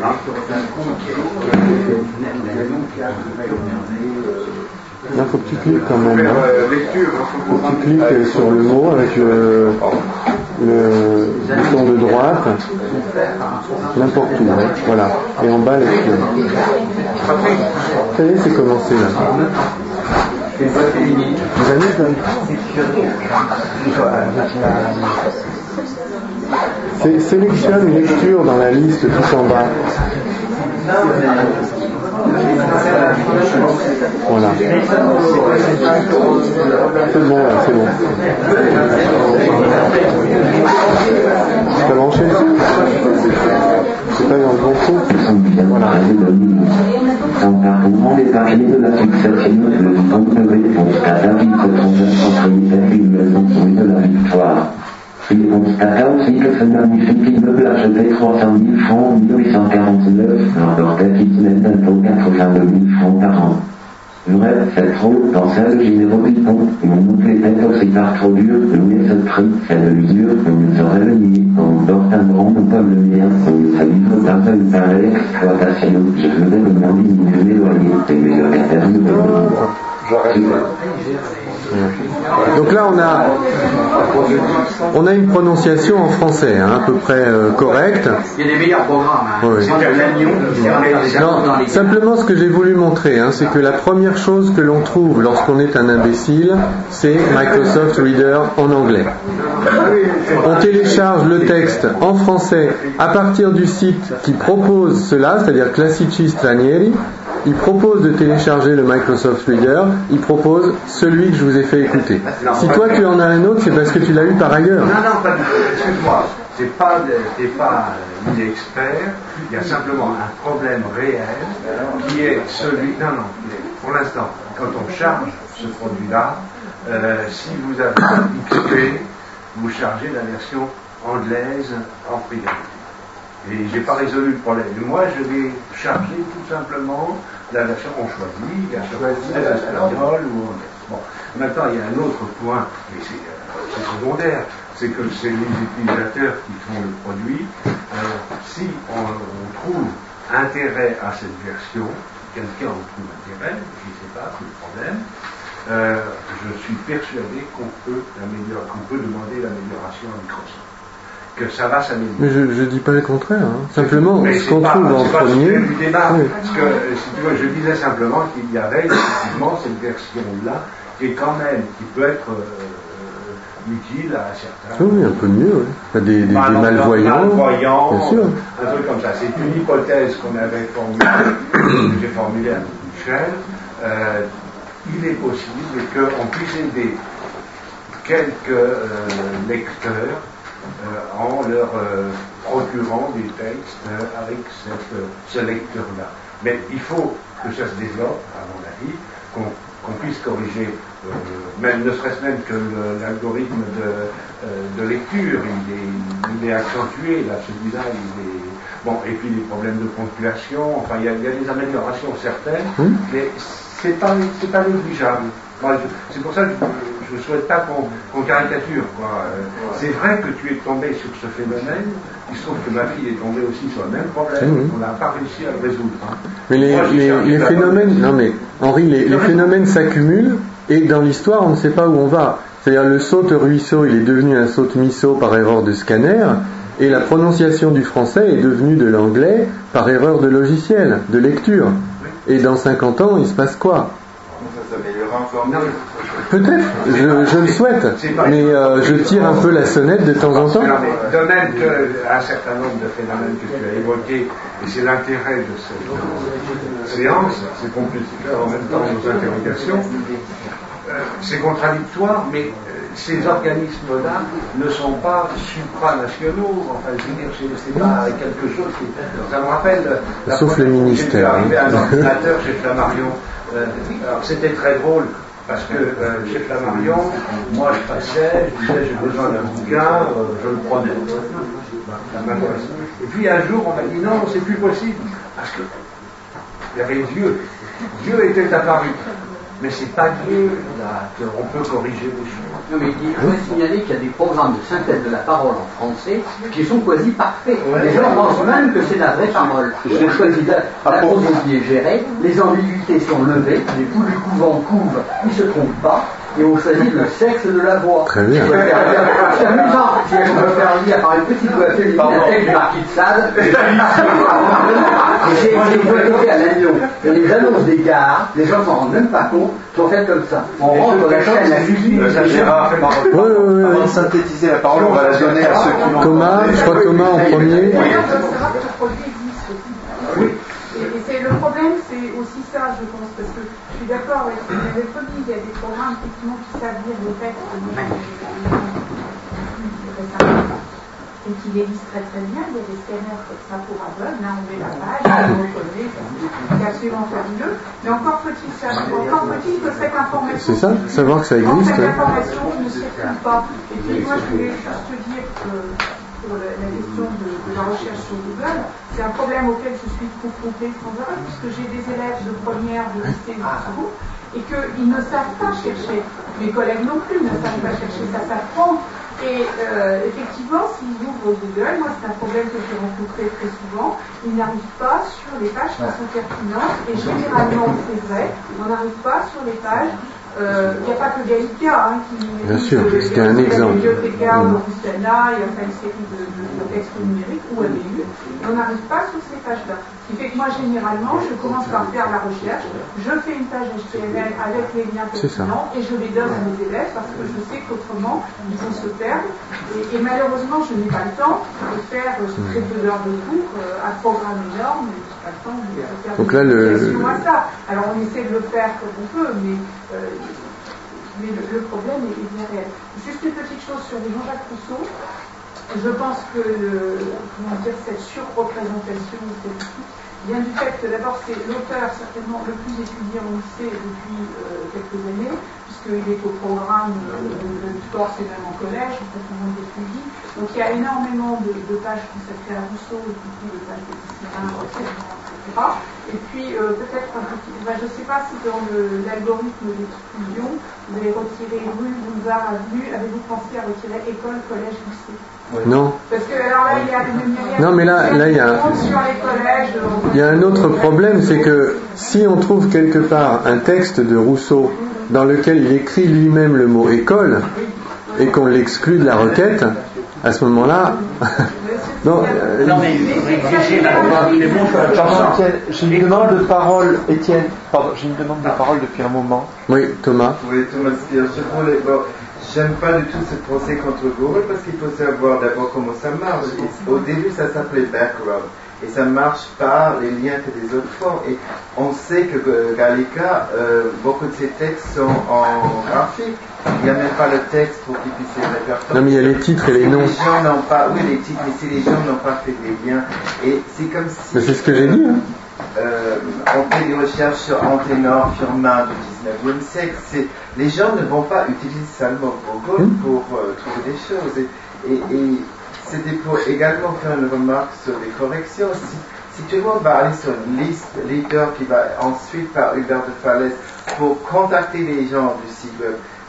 Là, faut que tu cliques quand même. Hein. Faut que tu cliques euh, sur le mot avec le, le bouton de droite, n'importe où. Hein. Voilà. Et en bas, lecture. Ça y est, c'est commencé là. Vous avez ça? C'est- Sélectionne lecture dans la liste tout en bas. Voilà. C'est bon là, c'est bon. T'as branché? C'est pas dans le bon trou? Voilà. Comparons les papiers de la succession le temps de réponse à David de son responsabilité et le son de la victoire. Il constata aussi que ce magnifique immeuble acheté trois cent mille francs en mille huit cent quarante-neuf rapportait qu'il tenait bientôt quatre-vingt-deux mille francs par an. Bref, c'est trop, pensa le généraux Dupont. Mon oncle était aussi par trop dur, louer ce prix, c'est de l'usure, on nous aurait le nier. On porte un grand nom comme le mien, on ne se livre pas à une pareille exploitation. Je voulais demander de m'éloigner, et mes locataires nous demandent. Donc là, on a, on a une prononciation en français, hein, à peu près euh, correcte. Il y a des meilleurs programmes. Hein. Oui. C'est de l'agneau, Non, simplement ce que j'ai voulu montrer, hein, c'est que la première chose que l'on trouve lorsqu'on est un imbécile, c'est Microsoft Reader en anglais. On télécharge le texte en français à partir du site qui propose cela, c'est-à-dire Classici Stranieri. Il propose de télécharger le Microsoft Reader, il propose celui que je vous ai fait écouter. Si toi tu en as un autre, c'est parce que tu l'as eu par ailleurs. Non, non, pas du tout. Excuse-moi. C'est pas, t'es pas un expert. Il y a simplement un problème réel qui est celui. Non, non. Pour l'instant, quand on charge ce produit-là, euh, si vous avez un X P, vous chargez la version anglaise en priorité. Et j'ai pas résolu le problème. Moi, je vais charger tout simplement la version on choisit, la version espagnole ou anglaise. Bon. Maintenant, il y a un autre point, mais c'est, euh, c'est secondaire, c'est que c'est les utilisateurs qui font le produit. Euh, si on, on trouve intérêt à cette version, quelqu'un en trouve intérêt, je ne sais pas, c'est le problème. Euh, je suis persuadé qu'on peut, qu'on peut demander l'amélioration à Microsoft. Que ça va s'améliorer. Mais je ne dis pas le contraire. Hein. Simplement, mais ce qu'on pas, trouve en premier. Du débat, oui. Parce que, si tu veux, je disais simplement qu'il y avait effectivement cette version-là, qui est quand même, qui peut être euh, utile à certains. Oui, un peu mieux. Oui. Des, des, Bah, des non, malvoyants. malvoyants bien sûr. Un truc comme ça. C'est une hypothèse qu'on avait formulée, que j'ai formulée à Michel. Euh, il est possible qu'on puisse aider quelques euh, lecteurs Euh, en leur euh, procurant des textes euh, avec cette, euh, ce lecteur-là. Mais il faut que ça se développe, à mon avis, qu'on, qu'on puisse corriger, euh, même, ne serait-ce même que le, l'algorithme de, euh, de lecture, il est, il est accentué, là, celui-là, il est... Bon, et puis les problèmes de ponctuation, enfin, il y a, il y a des améliorations certaines, mmh. mais c'est pas, c'est pas négligeable. Moi, je, c'est pour ça que je ne souhaite pas qu'on, qu'on caricature, quoi. Euh, c'est vrai que tu es tombé sur ce phénomène, il se trouve que ma fille est tombée aussi sur le même problème, mmh. on n'a pas réussi à le résoudre. Hein. Mais les, Moi, les, les phénomènes, non mais Henri, les, les phénomènes s'accumulent et dans l'histoire on ne sait pas où on va. C'est-à-dire le saute-ruisseau, il est devenu un saute-misso par erreur de scanner, et la prononciation du français est devenue de l'anglais par erreur de logiciel, de lecture. Et dans cinquante ans, il se passe quoi? Ça s'améliorera encore mieux. Peut-être, je, je le souhaite, mais euh, je tire un peu la sonnette de temps en temps. De même qu'un certain nombre de phénomènes que tu as évoqués, et c'est l'intérêt de cette séance, c'est qu'on puisse faire en même temps nos interrogations, euh, c'est contradictoire, mais euh, ces organismes-là ne sont pas supranationaux, enfin je veux dire, c'est, c'est pas quelque chose qui... Ça me rappelle... La Sauf les ministères. J'étais arrivé à un ordinateur chez Flammarion, euh, alors c'était très drôle, parce que euh, chez Flammarion, moi je passais, je disais j'ai besoin d'un bouquin, euh, je le prenais. Et puis un jour on m'a dit non, c'est plus possible, parce que il y avait Dieu. Dieu était apparu. Mais c'est pas Dieu là qu'on peut corriger les choses. Non, mais il faut signaler qu'il y a des programmes de synthèse de la parole en français qui sont quasi parfaits. Ouais, les gens ouais, pensent ouais. même que c'est la vraie parole. On choisit la, la prosodie est gérée, les ambiguïtés sont levées, les poules du couvent couvent, ils se trompent pas, et on choisit le sexe de la voix. Très bien. C'est amusant, si on peut faire lire par une petite voix féminine un texte du marquis de Sade, et j'ai voté à l'agneau. Il y a des annonces des gares, les gens s'en rendent même pas compte, sont faites comme ça. On rentre la chaîne, la cuisine, Gérard, oui, oui, oui. Avant de synthétiser la parole, on va la donner à ceux qui l'ont. Thomas, je crois Thomas en premier. Oui. Et c'est le problème, c'est aussi ça, je pense, parce que je suis d'accord avec ce que vous avez dit, il y a des programmes effectivement qui savent lire le texte et qui les lisent très très bien. Il y a des scanners comme ça pour aveugles, là on met la page, on reconnaît, c'est absolument fabuleux. Mais encore faut-il savoir, encore faut-il que cette information. C'est ça, savoir que ça existe. Cette information ne circule pas. Et puis moi je voulais juste te dire que. Pour la, la question de, de la recherche sur Google, c'est un problème auquel je suis confrontée sans arrêt, puisque j'ai des élèves de première, de lycée, de seconde, et qu'ils ne savent pas chercher. Mes collègues non plus ne savent pas chercher, ça s'apprend. Et euh, effectivement, s'ils ouvrent Google, moi c'est un problème que j'ai rencontré très souvent, ils n'arrivent pas sur les pages qui sont pertinentes, et généralement c'est vrai, on n'arrive pas sur les pages. Il euh, n'y a pas que Gallica hein, qui... Bien sûr, c'était un exemple. Il y a le Augustana, il y a une série de, de, de textes numériques ou A B U, et on n'arrive pas sur ces pages-là. Ce qui fait que moi, généralement, je commence par faire la recherche, je fais une page H T M L avec les liens pertinents, et je les donne à mes élèves, parce que je sais qu'autrement, ils vont se perdre. Et, et malheureusement, je n'ai pas le temps de faire très peu d'heures de cours, euh, un programme énorme, et je n'ai pas le temps de faire Donc là, le... à ça. Alors, on essaie de le faire comme on peut, mais... Euh, mais le, le problème est, est bien réel. Juste une petite chose sur Jean-Jacques Rousseau. Je pense que le, comment dire, cette surreprésentation vient du fait que d'abord c'est l'auteur certainement le plus étudié en lycée depuis euh, quelques années, puisqu'il est au programme euh, de l'histoire, c'est même en collège, en fait, on d'étudier. Donc il y a énormément de, de pages consacrées à Rousseau, et puis de pages de Disneyland, et cetera. Et puis euh, peut-être un petit, ben, je ne sais pas si dans le, l'algorithme d'exclusion, vous avez retiré rue, boulevard, avenue, avez-vous pensé à retirer école, collège, lycée? Non. Parce que alors là, il y a une myriade non, mais là, là, il y a, il y a un autre problème, c'est que si on trouve quelque part un texte de Rousseau dans lequel il écrit lui-même le mot école et qu'on l'exclut de la requête, à ce moment-là. non, euh, non, mais j'ai une demande de parole, Étienne. Pardon, j'ai une demande de parole depuis un moment. Oui, Thomas. Oui, Thomas, je voulais. Bon, j'aime pas du tout ce procès contre Google parce qu'il faut savoir d'abord comment ça marche. Et au début, ça s'appelait background. Et ça ne marche pas les liens que les autres font. Et on sait que euh, Gallica, euh, beaucoup de ses textes sont en graphique. Il n'y a même pas le texte pour qu'ils puissent les répertorier. Non, mais il y a les titres et les noms. Les gens n'ont pas, oui, les titres, mais si les gens n'ont pas fait des liens. Et c'est comme si. Mais c'est ce que j'ai dit. Hein. Euh, on fait des recherches sur Anténor, Firmin du dix-neuvième siècle. C'est, les gens ne vont pas utiliser seulement Google mmh. pour euh, trouver des choses. Et, et, et c'était pour également faire une remarque sur les corrections. Si, si tout le monde va aller sur une liste leader qui va ensuite par Hubert de Falaise pour contacter les gens du site web,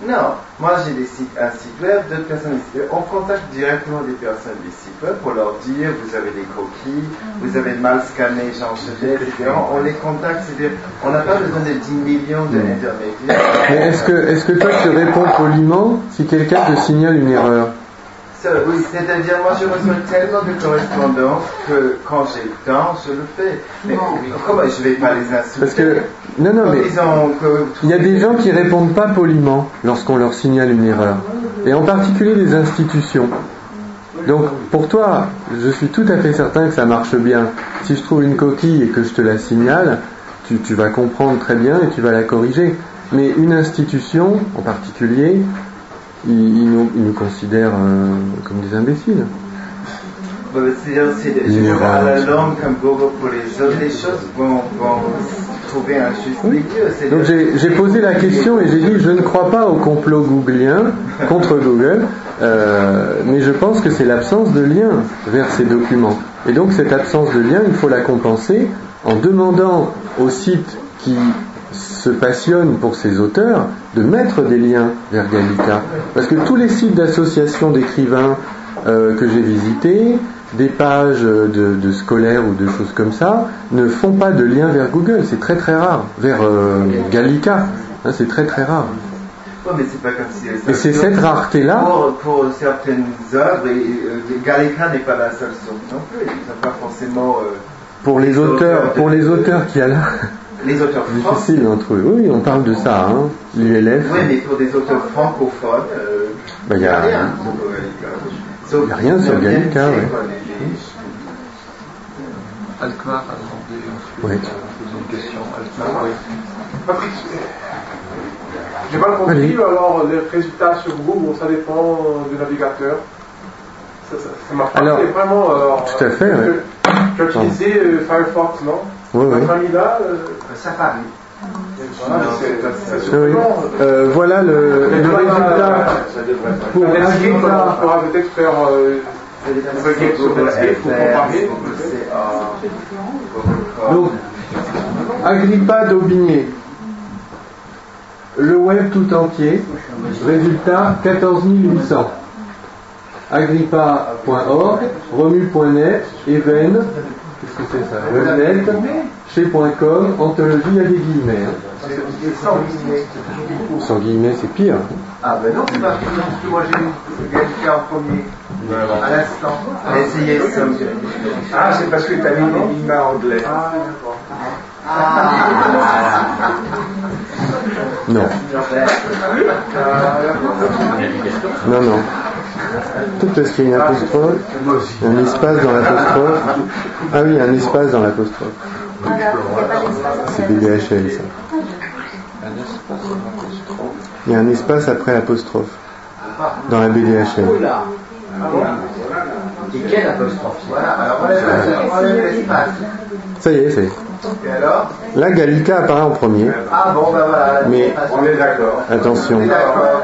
Non, moi j'ai des sites, un site web, d'autres personnes des sites web. On contacte directement des personnes des sites web pour leur dire vous avez des coquilles, vous avez mal scanné Jean Chevalier, et cetera. On les contacte, c'est-à-dire on n'a pas besoin de dix millions d'intermédiaires. Mais est-ce que, est-ce que toi tu réponds poliment si quelqu'un te signale une erreur? Ça, oui, c'est-à-dire moi je reçois tellement de correspondances que quand j'ai le temps, je le fais. Mais comment je ne vais pas les insulter? Parce que, non, non, mais il y a des gens qui répondent pas poliment lorsqu'on leur signale une erreur. Et en particulier les institutions. Donc pour toi, je suis tout à fait certain que ça marche bien. Si je trouve une coquille et que je te la signale, tu, tu vas comprendre très bien et tu vas la corriger. Mais une institution en particulier, ils, ils, nous, ils nous considèrent euh, comme des imbéciles. C'est-à-dire, c'est je vois à la langue comme beaucoup pour les autres, les choses vont, vont trouver un juste milieu. Donc j'ai, j'ai posé la question et j'ai dit je ne crois pas au complot googlien contre Google, euh, mais je pense que c'est l'absence de lien vers ces documents. Et donc cette absence de lien, il faut la compenser en demandant aux sites qui se passionnent pour ces auteurs de mettre des liens vers Gallica. Parce que tous les sites d'associations d'écrivains euh, que j'ai visités, des pages de, de scolaires ou de choses comme ça, ne font pas de lien vers Google. C'est très très rare. Vers euh, Gallica, hein, c'est très très rare. Oh, mais c'est pas comme si et c'est cette rareté-là. Pour, pour certaines œuvres, et, euh, Gallica n'est pas la seule source non plus. Ils n'ont pas forcément. Euh, pour les auteurs, pour les auteurs qui a là. Les auteurs difficile d'en trouver. Oui, on parle de ça, hein. L'U L F. Oui, mais pour des auteurs francophones, euh, il n'y a, a rien. Il n'y a rien sur Gallica, oui. Alkmaar a demandé oui. une question. Alkmaar, oui. Patrick, j'ai mal compris, Allez. Alors les résultats sur Google, ça dépend du navigateur. Ça, ça, ça marche alors, pas, c'est vraiment. Alors, tout à fait, oui. Tu as utilisé euh, Firefox, non? Oui, oui. Notre ami là, euh, Safari. Voilà, c'est, c'est, c'est oui. euh, voilà le, le résultat. Pour Agrippa, on pourra peut-être faire euh, une requête sur Netscape pour comparer. Donc, Agrippa d'Aubigné. Le web tout entier. Résultat quatorze mille huit cents. Agrippa point org, Romu point net, Even. Qu'est-ce que c'est ça? Webnet, chez point com, anthologie, il y a des guillemets. Hein. Sans guillemets. Sans guillemets, c'est pire. Ah ben non, c'est pas pire, parce que moi j'ai eu quelqu'un en premier, à l'instant, à essayer sans guillemets. Ah, c'est parce que tu as mis des guillemets anglais. Ah, d'accord. Ah. Non. Non, non. Tout parce qu'il y a une apostrophe, un espace dans l'apostrophe. Ah oui, un espace dans l'apostrophe. C'est B D H L, ça. Il y a un espace après l'apostrophe dans la B D H L. Et quel apostrophe? Voilà, alors on enlève l'espace. Ça y est, ça y est. Et alors? Là, Gallica apparaît en premier. Ah bon, ben voilà. Mais on est d'accord. Attention. On est d'accord.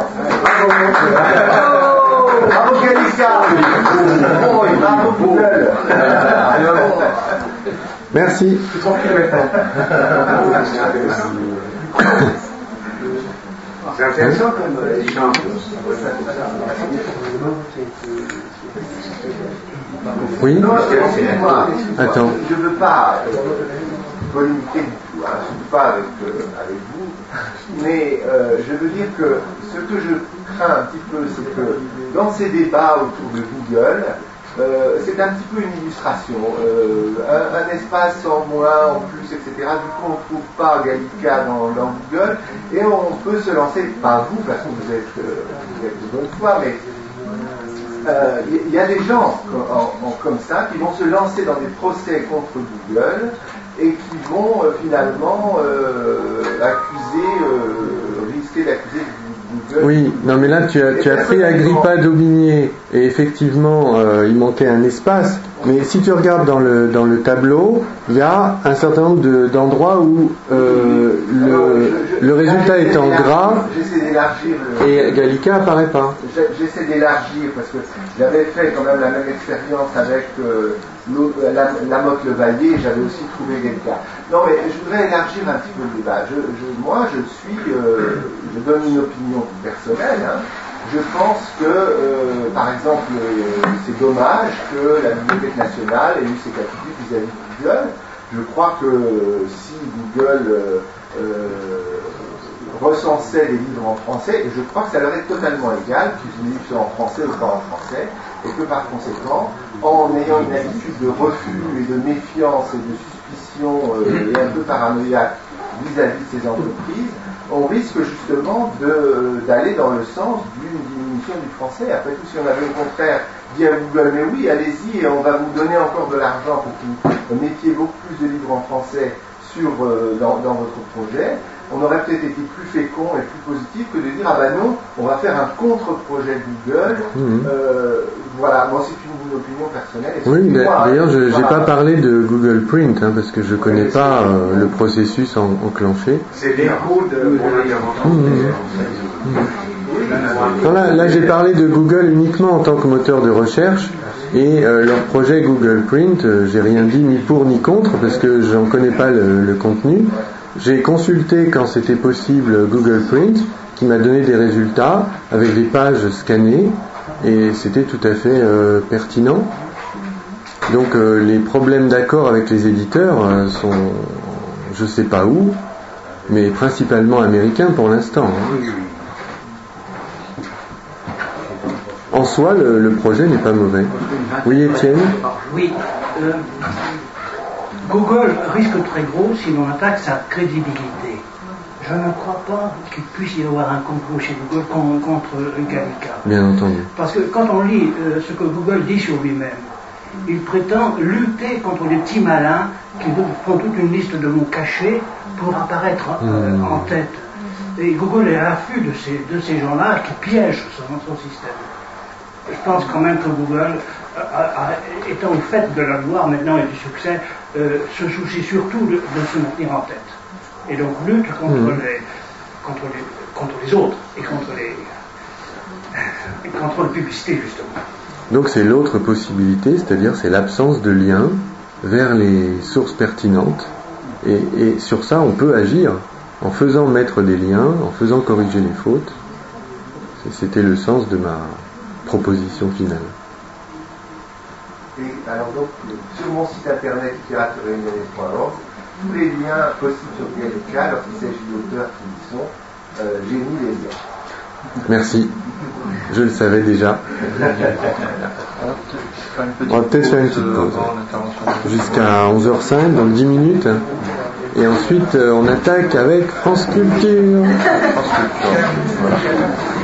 Bravo Gallica. Oh, bravo Google. Merci. Je suis tranquille maintenant. C'est intéressant comme échange. Oui. Non, excusez-moi. Attends. Je ne veux pas polémiquer du tout, hein, surtout pas avec, euh, avec vous, mais euh, je veux dire que ce que je crains un petit peu, c'est que dans ces débats autour de Google, euh, c'est un petit peu une illustration. Euh, un, un espace en moins, en plus, et cetera. Du coup, on ne trouve pas Gallica dans, dans Google, et on peut se lancer, pas vous, parce que vous êtes, euh, vous êtes de bonne foi, mais il euh, y, y a des gens en, en, comme ça qui vont se lancer dans des procès contre Google et qui vont euh, finalement euh, accuser, euh, risquer d'accuser Google. Oui, non mais là tu as, tu as pris Agrippa d'Aubigné et effectivement euh, il manquait un espace Mais si tu regardes dans le, dans le tableau, il y a un certain nombre de, d'endroits où euh, le, Alors, je, je, le résultat est en gras et Gallica apparaît pas. J'essaie d'élargir parce que j'avais fait quand même la même expérience avec euh, la, la motte Levaillé et j'avais aussi trouvé Gallica. Non mais je voudrais élargir un petit peu le débat. Je, je, moi je suis, euh, je donne une opinion personnelle. Hein. Je pense que, euh, par exemple, euh, c'est dommage que la Bibliothèque nationale ait eu ses attitudes vis-à-vis de Google. Je crois que euh, si Google euh, euh, recensait des livres en français, et je crois que ça leur est totalement égal, qu'ils les livres soient en français ou pas en français, et que par conséquent, en ayant une attitude de refus et de méfiance et de suspicion euh, et un peu paranoïaque vis-à-vis de ces entreprises, on risque justement de, d'aller dans le sens d'une diminution du français. Après tout, si on avait au contraire dit à Google, mais oui, allez-y, et on va vous donner encore de l'argent pour que vous mettiez beaucoup plus de livres en français sur, euh, dans, dans votre projet, on aurait peut-être été plus fécond et plus positif que de dire, ah ben non, on va faire un contre-projet Google. Mmh. Euh, voilà, moi c'est une, une opinion personnelle. Oui, d'ailleurs, je n'ai voilà. pas parlé de Google Print, hein, parce que je ne connais oui, pas euh, le processus en, enclenché. C'est des codes pour l'intervention. Mmh. Là, là j'ai parlé de Google uniquement en tant que moteur de recherche. Et euh, leur projet Google Print, euh, j'ai rien dit ni pour ni contre, parce que je n'en connais pas le, le contenu. J'ai consulté quand c'était possible Google Print, qui m'a donné des résultats avec des pages scannées, et c'était tout à fait euh, pertinent. Donc euh, les problèmes d'accord avec les éditeurs euh, sont, je sais pas où, mais principalement américains pour l'instant. Hein. En soi, le, le projet n'est pas mauvais. Oui, Étienne ? Oui. Euh, Google risque très gros si l'on attaque sa crédibilité. Je ne crois pas qu'il puisse y avoir un complot chez Google contre Gallica. Bien entendu. Parce que quand on lit euh, ce que Google dit sur lui-même, il prétend lutter contre les petits malins qui font toute une liste de mots cachés pour apparaître euh, mmh. en tête. Et Google est à l'affût de ces, de ces gens-là qui piègent son, son système. Je pense quand même que Google, a, a, étant au fait de la gloire maintenant et du succès, euh, se soucie surtout de, de se maintenir en tête. Et donc lutte contre, mmh. les, contre, les, contre les autres et contre, les, et contre la publicité, justement. Donc c'est l'autre possibilité, c'est-à-dire c'est l'absence de lien vers les sources pertinentes. Et, et sur ça, on peut agir en faisant mettre des liens, en faisant corriger les fautes. C'était le sens de ma proposition finale. Et alors donc, sur mon site internet pirate réunionnais point org, tous les liens possibles sur Gallica, lorsqu'il s'agit d'auteurs qui y sont, euh, j'ai mis les liens. Merci. Je le savais déjà. On va peut-être faire une petite pause. Jusqu'à onze heures cinq, donc dix minutes. Et ensuite, on attaque avec France Culture. France Culture. Voilà.